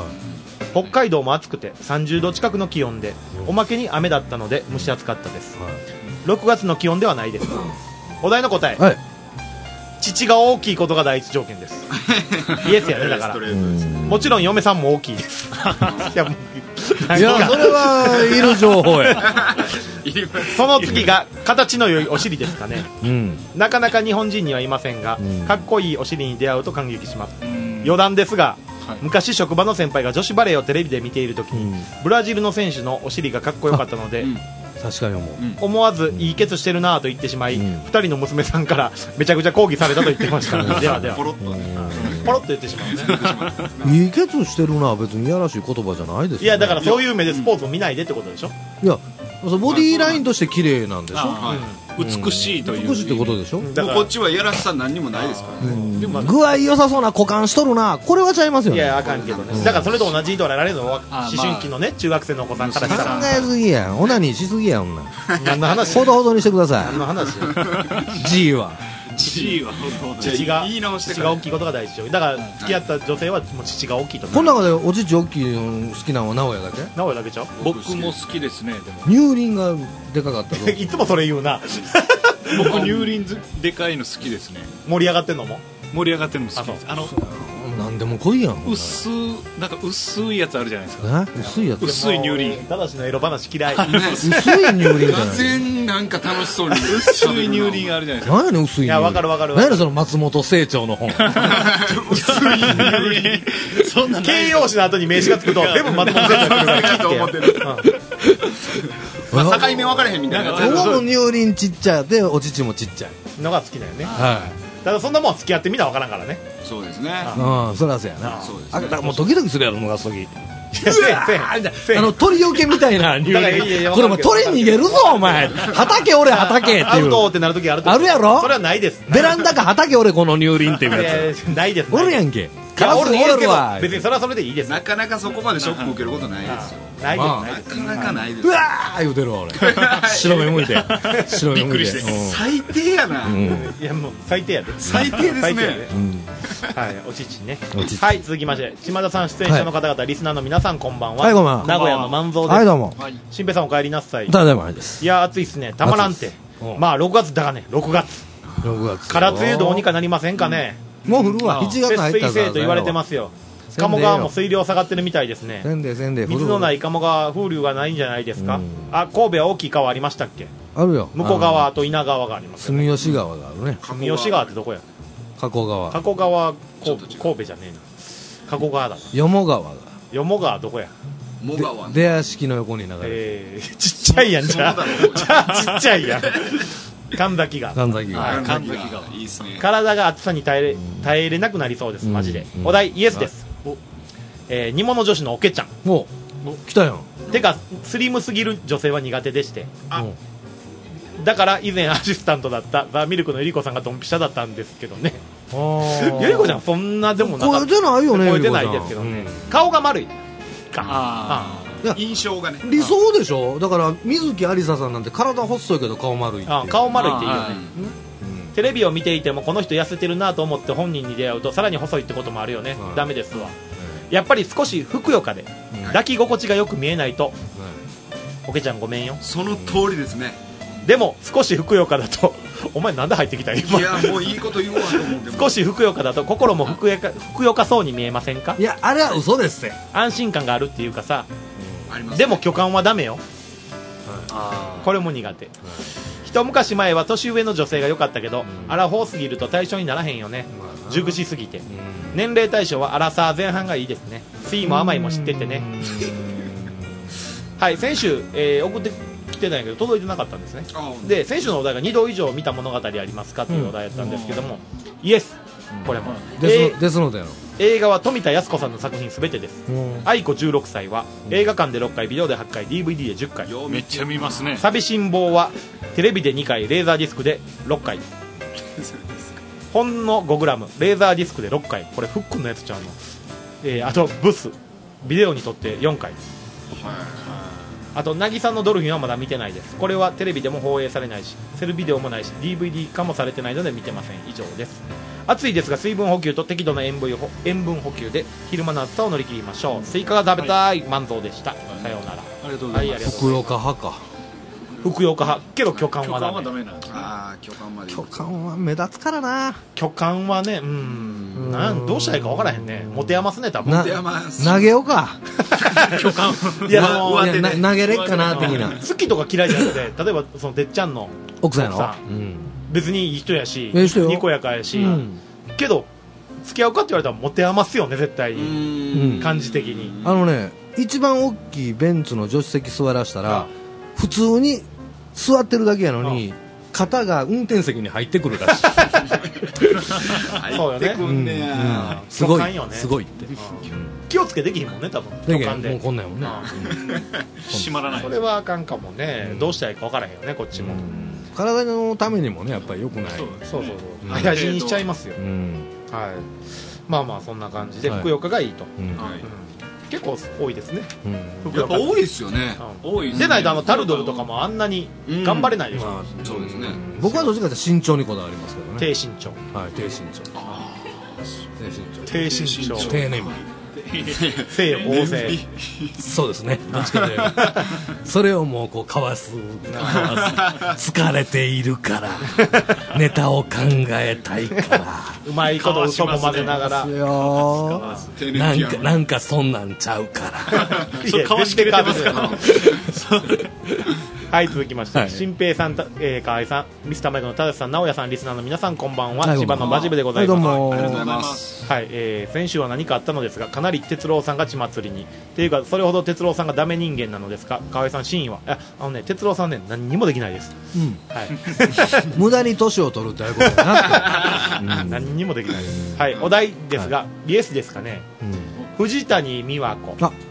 北海道も暑くてさんじゅうど近くの気温で、おまけに雨だったので蒸し暑かったです。ろくがつの気温ではないです。お題の答え、はい、父が大きいことが第一条件です。イエスやね。だからもちろん嫁さんも大きいです。いやもう
いや、それはいる情報や。
その次が形の良いお尻ですかね、うん、なかなか日本人にはいませんが、うん、かっこいいお尻に出会うと感激します。余談ですが、はい、昔職場の先輩が女子バレーをテレビで見ているときに、うん、ブラジルの選手のお尻がかっこよかったので、
確かに思う、
うん、思わずいいケツしてるなぁと言ってしまい、うん、ふたりの娘さんからめちゃくちゃ抗議されたと言ってました。ではではポロッと、ポロッと言ってしまうね。
いいケツしてるなぁ別にいやらしい言葉じゃないですよ、ね、
いやだからそういう目でスポーツを見ないでってことでしょ。
いやボディーラインとして綺麗なんでしょ、
うん、美しいという、
美しいってことでしょ。
だからこっちはやらしさ何にもないですからね、うん、
でも具合良さそうな股間しとるな、これはちゃいますよね。
いやあかんけどね、うん、だからそれと同じに捉えられるのは思春期のね、中学生のお子さんからしたら
考えすぎやん、オナニーしすぎやん。
何の話
ほどほどにしてください。
何の話
G は
G は
父が父が大きいことが大事。だから付き合った女性はもう父が大きいと。
この中でお乳大きいの好きなのは直哉だけ？
直哉だけちゃう？
僕も好きですね。でも
乳輪がでかかったぞ。
いつもそれ言うな。
僕乳輪でかいの好きですね。
盛り上がってんのも
盛り上がってるのも好きです。あの
なんでも来いやん。
薄なんか薄いやつあるじゃないですか。
薄いやつ。
薄い乳輪。
ただしのエロ話嫌い。
薄い乳輪じゃない。
全なんか楽しそうに
薄い乳輪あるじゃないですか。
何やねん薄い乳輪。い
やわかるわかる。
何やねんその松本清張の本。
薄い乳輪。そんな形容詞の後に名詞がつくと全部松本清張が来るから思ってる。
まあ境目分からへんみたいな。
ここの乳輪ちっちゃいでお乳もちっちゃい
のが好きだよね。
はい。
ただそんなもん付き合ってみな分からんからね。
そうですね。
うん、そりゃそうやな。そうです。だからもうドキドキするやろ、逃す時。 あの鳥よけみたいな理由でこれも鳥逃げるぞお前畑俺畑っていう
アウトってなるときあると
あるやろ。そ
れはないです。
ベランダか畑俺この乳輪っていうやつ
ないです。
おるやんけ。
いや俺おるけど別にそれはそれでいいです。
なかなかそこまでショック受けることないですよ。
ないです。
なかなかないです。
うわー言うてるわ俺白目向いて白目向いて
最低やな。
いやもう最低やで。
最低ですね。
はいおちちね。はい続きまして島田さん出演者の方々リスナーの皆さんこんばんは。
はいこんばんは。
名古屋の万蔵です。
はいどうも。
新平さんお帰りなさい。
ただいまです。
いや暑いっすねたまらんて。まあろくがつだがねろくがつ。
ろくがつ。
から梅雨どうにかなりませんかね。
もう降るわしちがつ入ったから。
節水性と言われてますよ。鴨川も水量下がってるみたいですね。水のない鴨川風流がないんじゃないですか。あ神戸は大きい川ありましたっけ。
あるよ。
向こう側と稲川があります。
住吉川があるね。
住吉川ってどこや。
加古川。
加古川神戸じゃねえな。加古川だ。
よも川が。
よも川どこや。
もがわ。
出屋敷の横に流れて。
えー、ちっちゃいやんじゃあ。じゃあちっちゃいやん。神崎川。
神崎川。
神崎川。いいですね。
体が暑さに耐えれ耐えれなくなりそうですマジで。お題イエスです。えー、煮物女子のおけちゃん。
お来たやん。
てかスリムすぎる女性は苦手でしてだから以前アシスタントだったザ・ミルクのゆり子さんがドンピシャだったんですけどね。ゆり子ちゃんそんなでもなかった。
超えてないよね。
超えてないですけどね、うん、顔が丸いか
ああ印象がね
理想でしょ。だから水木有沙さんなんて体細いけど顔丸いって。
あ顔丸いっていいよね、うん、テレビを見ていてもこの人痩せてるなと思って本人に出会うとさらに細いってこともあるよね、うん、ダメですわ。やっぱり少しふくよかで、うん、抱き心地がよく見えないと、うん、おけちゃんごめんよ。
その通りですね。
でも少しふくよかだとお前なんで入ってきた今。
いやもういいこと言おうと思って
少しふくよかだと心もふくよか、ふくよかそうに見えませんか。
いやあれは嘘ですって。
安心感があるっていうかさ、
うんありますね、
でも巨漢はダメよ、うん、あこれも苦手、うん、一昔前は年上の女性が良かったけど、うん、アラフォーすぎると対象にならへんよね、うん、熟しすぎて、うん、年齢対象はアラサー前半がいいですね。酸いも甘いも知っててね。はい先週、えー、送ってきてないけど届いてなかったんですね。で先週のお題がにど以上見た物語ありますかというお題だったんですけども、うん、イエスこれも、
うん、デス、デスノートやろ。
映画は富田靖子さんの作品すべてです。愛子じゅうろくさいは映画館でろっかいビデオではちかい ディーブイディー でじゅっかい。
めっちゃ見ますね。
寂しん坊はテレビでにかいレーザーディスクでろっかい。ほんの ごグラム レーザーディスクでろっかい。これフックのやつちゃうの、えー、あとブスビデオにとってよんかい。あと渚のドルフィンはまだ見てないです。これはテレビでも放映されないしセルビデオもないし ディーブイディー 化もされてないので見てません。以上です。暑いですが水分補給と適度な塩分塩分補給で昼間の暑さを乗り切りましょう。スイカが食べたい、はい、万蔵でした、はい、さようなら。
ありがとうございます。
ふくよか派か。
ふくよか派けど巨漢はダメ。
ああ巨漢まで。
巨漢は目立つからな。
巨漢はねうんなんどうしたらいいか分からへんね。持て余すね多分。
持て余す投げようか。
巨漢いやあの
いや投げれっかな的な。
好きとか嫌いじゃなくて例えばそのてっちゃんの
奥さんやろ、うん、
別にいい人やし
に
こやかやし、うん、けど付き合うかって言われたら持て余すよね絶対に感じ的に。
あのね一番大きいベンツの助手席座らしたら普通に座ってるだけやのに肩が運転席に入ってくるらしい。
そうよね、
うんうん、
すごいよね。すごいって、うん、
気をつけできひんもんね多分
巨漢でもうこんなんやもんね。
閉まらない。
それはあかんかもね、うん、どうしたらいいか分からへんよねこっちも、うん、
体のためにもねやっぱり良くない。
そうそうそうあやじにしちゃいますよ、うん、はい。まあまあそんな感じでふくよかがいいと、はいうんはい、結構多いですね、
うん、やっぱ多いですよね、
うん、多いでないとあのタルドルとかもあんなに頑張れないでしょ、うんまあ、
そうですね。
僕はどっちかというと身長にこだわりますけどね。
低身長。
はい低身長。
あ
低身長。
低身長
低年
性旺盛。
そうですねどっちかというとそれをもうこうかわす疲れているからネタを考えたいから
うまいこと嘘も混ぜながら
なんかなんかそんなんちゃうから
そうかわしきれてますからはい続きまして、はい、新平さん、えー、河合さんミスターマイクの田さん直哉さんリスナーの皆さんこんばんは、はい、千葉のバジブでございます、
はい、ありがとうございます、
はいえー、先週は何かあったのですがかなり哲郎さんが血祭りにっていうかそれほど哲郎さんがダメ人間なのですか。河合さん真意はああのね哲郎さんね何にもできないです、うんはい、
無駄に年を取るってああいうことだなって、
うん、何にもできないです、はい、お題ですが、はい、イエスですかね、うん、藤谷美和子。あ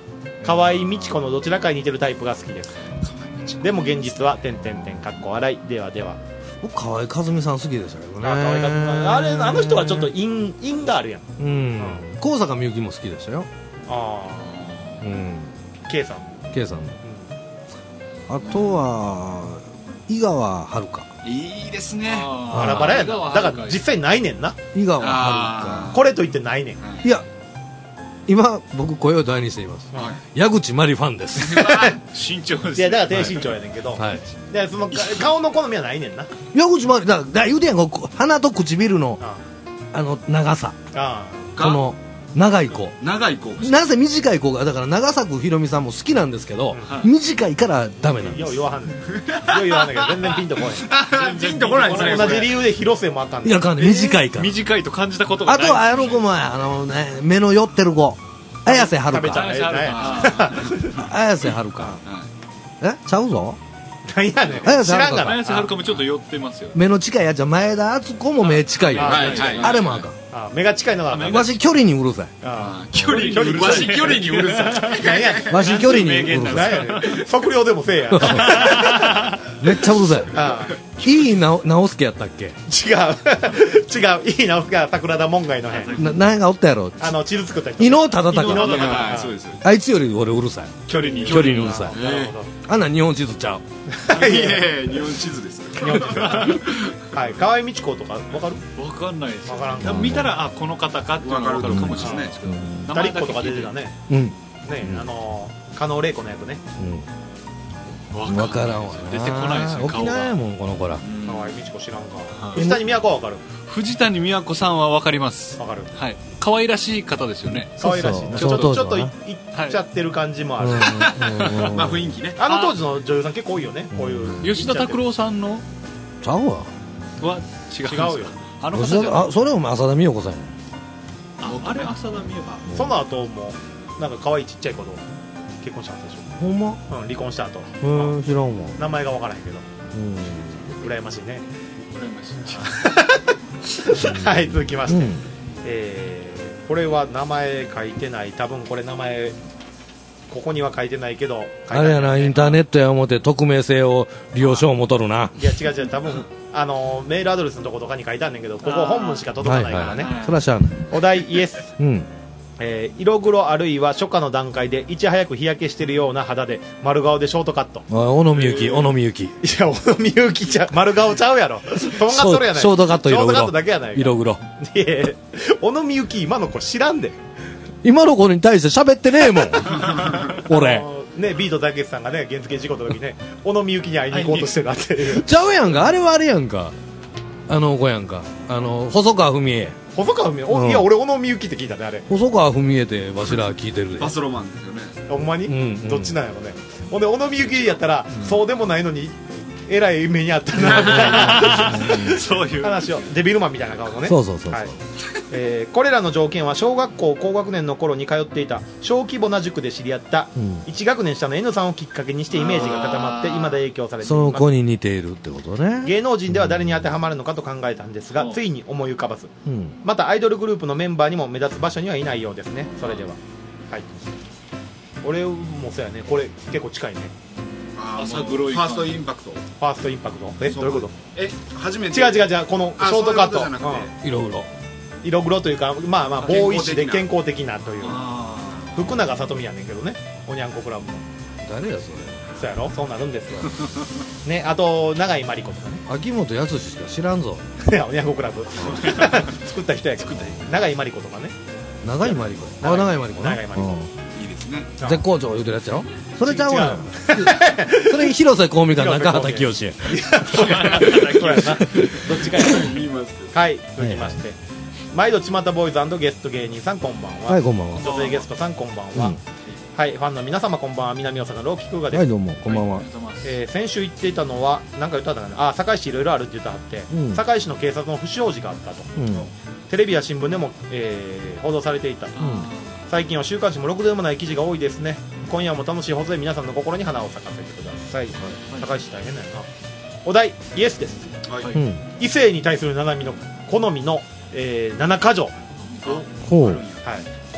河合美智子のどちらかに似てるタイプが好きです。でも現実は点々点かっこ笑いではでは。
僕河合和美さん好きでしたけどね。
あ河合和美さんあれあの人はちょっと陰陰があるやん。
うん高坂みゆきも好きでしたよ。あ
あうん K さん
K さんの、うん、あとは井川遥
いいですね。
バラバラやな。だから実際ないねんな。
井川遥
これといってないねん。
いや今僕声を大にしています、はい、矢口真理ファンです
身長です、ね、
いやだから低身長やねんけど、はい、でその顔の好みはないねんな。
矢口真理だから言うてやん鼻と唇の あ, あの長さあこの長い子
長い子
なぜ短い子がだから長作ひろみさんも好きなんですけど、うん、短いからダメなんです。
よう言わはんねんよう言わはんねんけど全然ピンとこない
ピンとこないですね。
同じ理由で広瀬もあかんねん。
いやかんねん短いから、
えー、短いと感じたことがない。
あとはあの子もあの、ね、目の寄ってる子綾瀬はるか綾瀬はるかえちゃうぞ
何やねん知らんがな。
綾瀬はるかもちょっと寄ってますよ。
目の近いやつは前田敦子も目近いよ。あれもあかん。
あ目が近いのが
わし距離にうるさい。
距離にうるさい。わし距離にうるさい。
何やねん
わし距離にうるさ
い。測量でもせえや
めっちゃうるさい。いい直輔やったっけ。違う
違ういい直輔は桜田門外の辺
な何がおったやろ。
あの地図作った人
伊能忠敬。あいつより俺うるさい。
距離に
距離にうるさい。あんな日本地図ちゃう。
いやいや日本地図ですよ。
はい河合美智子とかわかる？
わかんないです。
わからん。
見たらあこの方かっていうのがわかるかもしれないですけど。
ダリッコとか出てたね。うん。ねあの加納玲子の役ね。
うん。わからんわ。
出てこないですね。
沖縄やもんこの子ら。
河合美智子知らんか。藤谷美和子はわかる。
藤谷美和子さんはわかります。
わかる。
はい。可愛らしい方ですよね。
可愛らしい。ちょっとちょっといっちゃってる感じもある。
まあ雰囲気ね。
あの当時の女優さん結構多いよね。こういう
吉田拓郎さんの
ちゃうわ。
は違う。
違うよ。
あの方あそれも浅田美代子さんや。
ああれ浅田美代子。
その後もなんか可愛いちっちゃい子と結婚したんでしょ。
ほんま？
うん離婚した後。
うん知らんわ。
名前がわからへんけど。うん羨ましいね。
羨まし
い。はい続きまして、えー、これは名前書いてない多分これ名前ここには書いてないけど
あれやなインターネットや思って匿名性を利用しようもとるな。
いや違う違う多分あのメールアドレスのとことかに書いてあるんだけどここ本文しか届かないからね、はいはい、
そらしゃあない。
お題イエス、
うん
えー、色黒あるいは初夏の段階でいち早く日焼けしてるような肌で丸顔でショートカット。
小野みゆき小野みゆきい
や小野みゆきちゃう丸顔ちゃうやろとんがっとるやない。
ショートカット色黒
ショートカットだけやないか。
色黒
いや小野みゆき今の子知らんで。
今の子に対して喋ってねえもん俺
ねビートたけしさんがね原付事故の時ね小野みゆきに会いに行こうとしてるっていう
ちゃうやんかあれはあれやんかあの子やんかあの細川文江
細川文江、うん、いや俺小野みゆきって聞いたねあれ。
細川文江ってわしら聞いてるで
バスロマンですよね。
ほんまに、うんうん、どっちなんやろね。ほんで小野みゆきやったら、うん、そうでもないのにえらい目にあったなみたいなそういう話をデビルマンみたいな顔のね。
そうそうそうそう、
はいえー、これらの条件は小学校高学年の頃に通っていた小規模な塾で知り合った、うん、いち学年下の N さんをきっかけにしてイメージが固まって今で影響されています。
その子に似ているってことね。
芸能人では誰に当てはまるのかと考えたんですが、うん、ついに思い浮かばず、うん、またアイドルグループのメンバーにも目立つ場所にはいないようですね。それでははい俺もそうやね。これ結構近いね。
朝黒いファーストインパクトフ
ァーストインパクトえどういうこと。
え初めて
違う違う違うこのショートカットじゃなくて、
うん、色黒
色黒というかまあまあボーイッシュで健康的なという福永さとみやねんけどねおにゃんこクラブの。
誰やそれ。
そうやろそうなるんですよね。あと永井真理子とかね
秋元康しか知らんぞ
いやおにゃんこクラブ作った人やけど永井真理子とかね。
永井真理子あ永井真理子
永井真理子
いいですね。
絶好調言うてるやつやろ。それちゃうわよそれ広瀬香美か中畑清や
そうやなどっちかや言いますけどはい続きまして、はい、毎度ちまたボーイズ&ゲスト芸人さんこんばんは。
はいこんばんは。
女性ゲストさんこんばんは、うん、はいファンの皆様こんばんは。南大阪のローキクーガです。
はいどうもこんばんは、はい
えー、先週言っていたのは何か言ったんだかなあ堺市いろいろあるって言ったはって、うん、堺市の警察の不祥事があったと、うん、テレビや新聞でも、えー、報道されていた、うん、最近は週刊誌もろくでもない記事が多いですね。今夜も楽しい放送で皆さんの心に花を咲かせてください。堺市大変だよな。お題イエスです、はいうん、異性に対する七海の好みの、えー、七か条。
ほう、はい、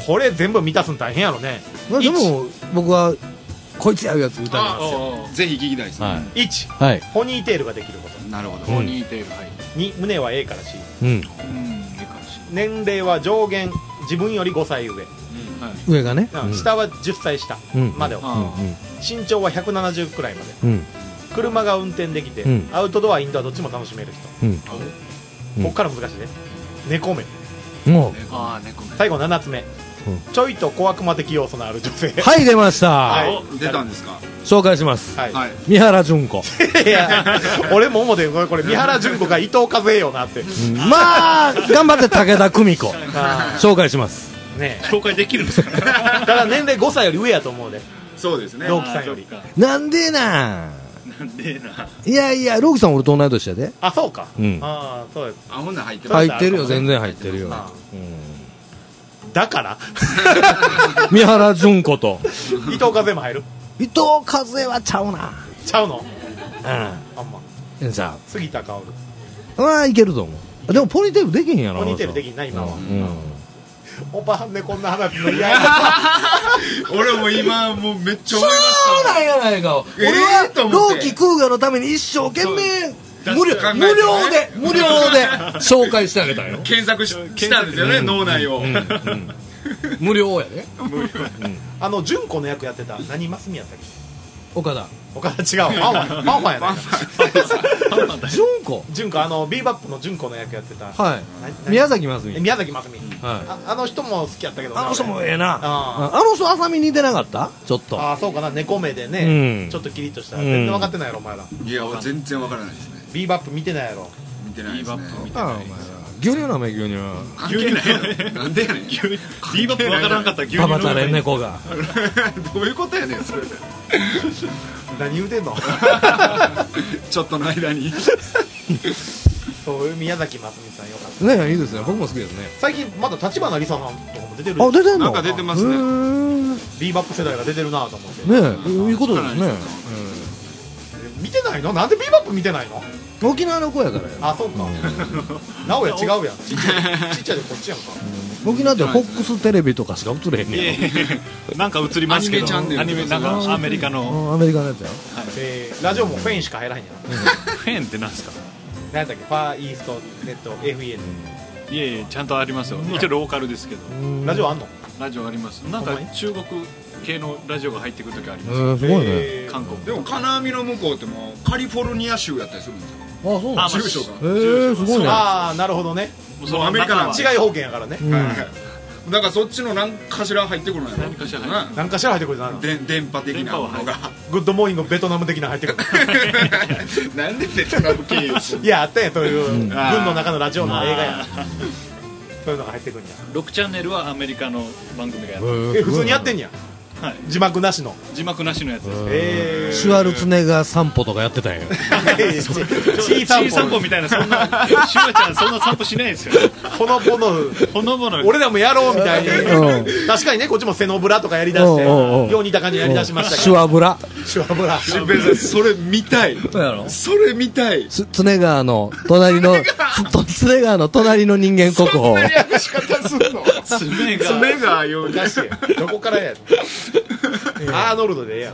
これ全部満たすの大変やろね。
まあでも僕はこいつやるやつ歌います
よ。ぜひ聞きたいですね。
いち、
はい、
ポニーテールができること。
なるほど。
ポニーテール、はい。
に、胸は A から C。
うん。
年齢は上限自分よりごさい上。
上がね。
下はじゅっさい下までは。身長はひゃくななじゅうくらいまで。車が運転できて、アウトドアインドアどっちも楽しめる人。こっから難しいね。猫目。最後ななつめ。ちょいと小悪魔的要素のある女性。
はい、出ました。
はい、出たんですか。
紹介します。
はい。
三原純子。
いや、俺も思ってこれこれ三原純子が伊藤和恵よなって。
まあ頑張って武田久美子。紹介します。
ね。
紹介できるんですか。
ただ年齢ごさいより上やと思うで。
そうですね。
同期さんより。
なんでな。
なんでな。
いやいや、ロキさん俺と同い年やで。
あ、そうか。
うん。
ああ、そうです。
あ、ほんなら入ってる。
入ってるよ、全然入ってるよ。
だから
三原純子と
伊藤和恵も入る。
伊藤和恵はちゃうな。
ちゃうの。
うん。あんま。じゃあ
杉田薫。
まあいけると思う。でもポニーテールできへんやろ。
ポニーテールできんな今は。おばはんでこんな話の嫌や。
俺も今もうめっちゃ思いました。
そうなんやないか。俺は朗希空河のために一生懸命無料無料で無料で紹介してあげたよ。
検索したんですよね、脳内を。
無料やで。
あの純子の役やってた何マスミやったっけ。
岡田。
岡田違う。ファンファンファンファンやね。
純子。
純子あのビーバップの純子の役やってた。
はい。宮崎真澄。
宮崎真澄。あの人も好きやったけど。
あの人もええな。あの人浅見似てなかった？ちょっと。
ああそうかな。猫目でね。ちょっとキリッとした。全然分かってないやろお前ら。
いや全然分からないですね。
ビーバップ見てないやろ。
見てないですね。
牛乳なめ牛乳。
牛乳なんでやねん。牛乳。
ビーバップ分からんかったら牛乳。
パパタレ猫が。
どういうことやねんそれ。
何言うてんの。
ちょっとの間に。
そういう宮崎真澄さんよかった。
ねいいですね。僕も好きですね。
最近まだ立花梨沙さんとかも出てる。
あ出てんの。
なんか出てますね。
ビーバップ世代が出てるなと思って。
ねいいことですね。
見てないの？なんでビーバップ見てないの？
沖縄の子やからよ。
あ、そうか。直哉違うやん。ちっちゃいちっちゃいでこっちやんか。
沖縄ではフォックステレビとかしか映れへんね
ん。なんか映りますけど。アニメなんかアメリカの。
アメリカのやつや。
ラジオもフェンしか入らへんやん。
フェンってなんですか？
なんだっけ？ファーイーストネット エフイーエヌ。
いえいえちゃんとありますよ。一応ローカルですけど。
ラジオあんの？
ラジオあります。なんか中国系のラジオが入ってくる時あります。
えー、すごいね。
韓国。
でも金網の向こうってもうカリフォルニア州やったりするんですよ。
あ、そうなん
住所が。
えー、すごいね。
ああ、なるほどね。
もうアメリカなん
違い方権やからね。
だからそっちの何かしら入ってくるのよ。
何かしら入ってくる。
何かしら入ってくるな。
で電波的なものが。
グッドモーニングベトナム的な入ってくる。
なんでベトナム経由？
いやあったやんそういう軍の中のラジオの映画や。そういうのが入ってくるんや。
ろくチャンネルはアメリカの番組がやって
る。え普通にやってんや。はい、字幕なしの
字幕なしのやつです。
えー、
シュワルツェネッガー散歩とかやってたんや。
チー散歩みたいなそんなシュワちゃんそんな散歩しないですよ。
ほのぼの
ほのぼの
俺らもやろうみたいに。確かにねこっちも背のブラとかやりだしてよう似た感じでやりだしましたけど。
シュワブラ。
シュワブラ。
それ見たい。それ見たい。
ツネガーの隣のツネガーの隣の人間国宝。
そんな略し方すんの。
ツネガー。
ツネガーように。
どこからや。アーノルドでええやん。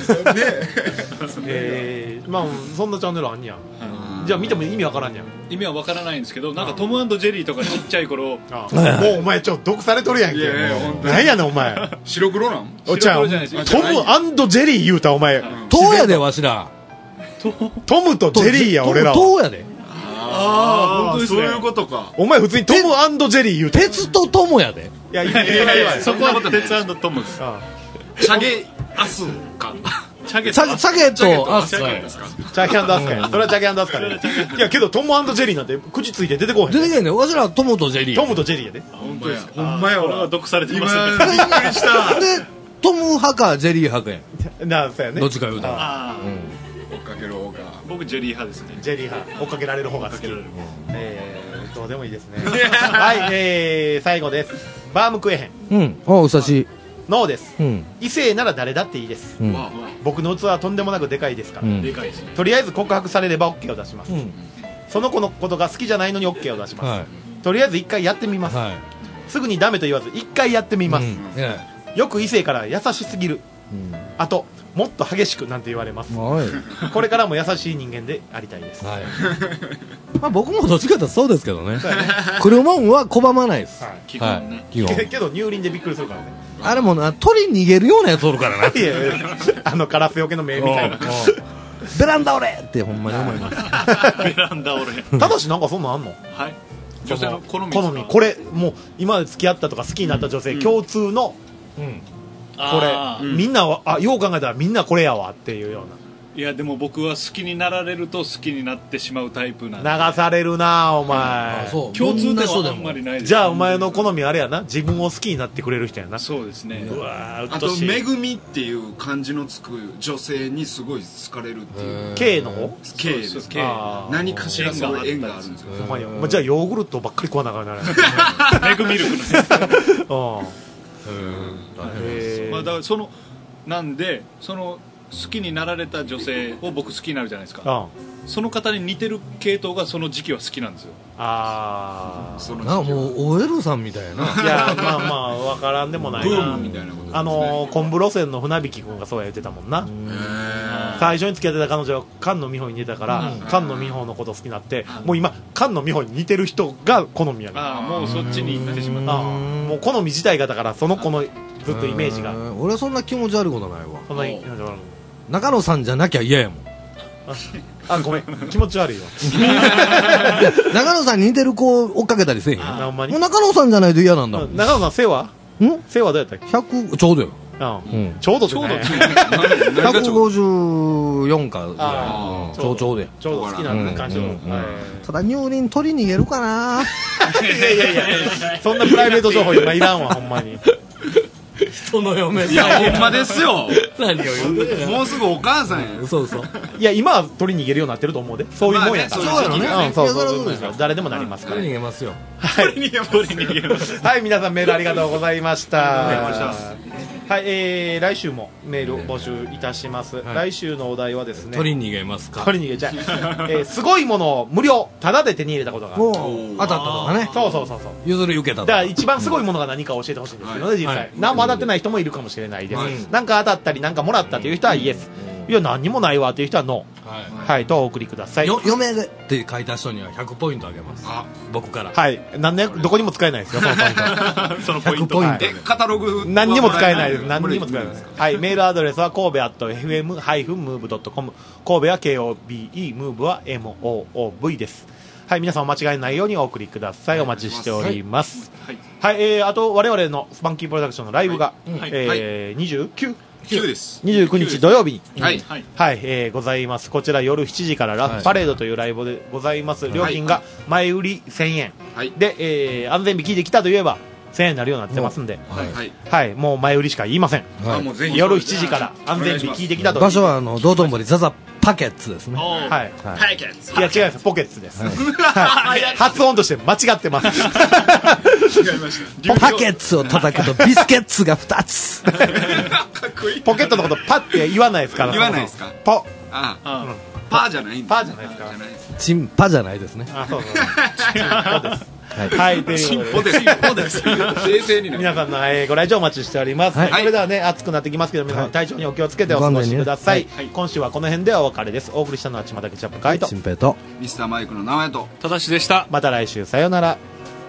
えー、まあそんなチャンネルあんにゃん。じゃあ見ても意味わからんにゃん。
意味はわからないんですけど、なんかトム&ジェリーとかちっちゃい頃、もう
お前ちょっと毒されとるやんけ。何やねんお前。
白黒なん？
おちゃん。トム&ジェリー言うたお前。
トウやでわしら。
トムとジェリーや俺ら。
トウやで。
ああそういうことか。
お前普通にトム&ジェリー言うて。
鉄とトモやで。
いやいやいや
そこは鉄&トムです。
チャゲアスか。
チャゲとアスカ。
チャゲアスカや。それはチャゲアスカや。いやけどトム&ジェリーなんて口ついて出てこへん。
出てけへんね。わしらトムとジェリー。
トムとジェリーやで。
本当ですか。
ほんまや。俺は毒されてます。
今びっくりした。
でトム派かジェリー派か
や。なそうやね。
どっちか言うたら。
追っかける方が。
僕ジェリー派ですね。
ジェリー派。追っかけられる方が好き。えーどうでもいいですね。はいえ最後です。バームクエヘ
ン。うん。あおさし。
ノーです、うん、異性なら誰だっていいです、うん、僕の器はとんでもなくでかいですから、うん、とりあえず告白されれば OK を出します、うん、その子のことが好きじゃないのに OK を出します、はい、とりあえず一回やってみます、はい、 すぐにダメと言わず一回やってみます、
うんえ
え、よく異性から優しすぎる、うん、あともっと激しくなんて言われます、はい、これからも優しい人間でありたいです、はい、
まあ僕もどっちかというとそうですけどね来るもんは拒まないです、はい、
基本ね、はい、基
本けど乳輪でびっくりするからね
あれもな鳥逃げるようなやつおるからないやいや
あのカラスよけの目みたいな
ベランダ俺ってほんまに思います
ベランダ俺
ただしなんかそんなんあんの
はい女性の好み
好みこれもう今まで付き合ったとか好きになった女性、うん、共通の、うん、これ、うん、みんなはあよう考えたらみんなこれやわっていうようない
やでも僕は好きになられると好きになってしまうタイプなんで
流されるなお前、
うん、共通点はあんまりないです、ね、
じゃあお前の好みあれやな自分を好きになってくれる人やな
そうですねう
わあとめぐみっていう漢字のつく女性にすごい好かれるっていう
K の方
K です K 何かしらそういう縁があるんですよ
まあ、じゃあヨーグルトばっかり食わなあかんな
めぐミルクのね
へ
まあだからそのなんでその好きになられた女性を僕好きになるじゃないですか、ああその方に似てる系統がその時期は好きなんですよ
ああ
そのなんかもう オーエル さんみたいない
やまあまあ分からんでもないな
ブームみたいなことです、ね、
あの昆布路線の船引君がそうや言ってたもんな最初に付き合ってた彼女は菅野美穂に似てたから菅野美穂のこと好きになってもう今菅野美穂に似てる人が好みやねん
ああもうそっちに行ってしまった
もう好み自体がだからその子のずっとイメージが
俺はそんな気持ち悪いことないわ
そんな気持ち悪い
中野さんじゃなきゃ嫌やもん
あごめん気持ち悪いわ
中野さんに似てる子追っかけたりせえへん
あほんまに
もう中野さんじゃないと嫌なんだもん
中野さん背はん背はどうやったっけ
ひゃくちょうどよ
ああ、うん、ちょうどってね
ひゃくごじゅうよんかぐらいちょうどや
ちょうど好きな感じの
ただ乳輪取り逃げるかない
やいやいやそんなプライベート情報今いらんわほんまに
人の嫁さん
いやほんまですよ
何を言うて
もうすぐお母さんや
嘘嘘
いや今は取り逃げるようになってると思うでそういうもんやから、
まあね、そうやろね、
うん、そうそうそうそう誰でもなりますから
取り逃げますよ
はい取り逃げますはい皆さんメールありがとうございましたはい、えー、来週もメールを募集いたします、はい、来週のお題はですね
取り逃げますか
取り逃げちゃう、えー、すごいものを無料タダで手に入れたことが
当たったとかね
そうそうそうそう
譲り受けたと
かだから一番すごいものが何か教えてほしいんですけどね、はい、実際、はい、何も当たってない人もいるかもしれないです、はい、なんか当たったりなんかもらったという人はイエス、うん、いや何にもないわという人はノー、はいはい、とお送りください。
嫁って書いた人にはひゃくポイントあげます。あ僕から。
はい。なんでどこにも使えないですよ。そのポイント。
そのポイント。はい、
えカタログ
何にも使えないです。何にも使えないです。はい。メールアドレスは神戸アットエフエムハイフンムーブドットコム。神戸は ケーオービーイー ムーブは エムオーオーブイ です。はい。皆さんお間違いないようにお送りください。お待ちしております。はい。はい、えー、あと我々のスパンキープロダクションのライブが、はい、えー、にじゅうきゅう
きゅうです。
にじゅうくにち土曜日に、
はい、
はい、はい、えー、ございます。こちら夜しちじからラフパレードというライブでございます。料金が前売りせんえん、はい、で、えー、安全日聞いてきたといえばせんえんになるようになってますんで、はい、はい、もう前売りしか言いません。はい、もうぜひ夜しちじから安全日聞いてきたと。
場所はあの道頓堀ザザパケッツですね。
はい。はい、
パケッツ。
いや違います。ポケッツです。はい。発音として間違ってます。違い
ました。
パケッツを叩くとビスケッツがふたつ。
かっこいい。
ポケットのことパって言わないですから。
言わないですか。
ポ。
ああ。パーじゃないん
パーじゃないですか。
チンパじゃないですね。
あ、そうそう。チンポです。はい、はい、ということで、
冷静に
皆さんの、えー、ご来場お待ちしております。はい、それではね、暑くなってきますけど、皆さん体調にお気をつけてお過ごしください。はい、今週はこの辺ではお別れです。お送りしたのはちまたけチャップカイト、
新平と
ミスターマイクの直哉と
正しでした。
また来週さようなら。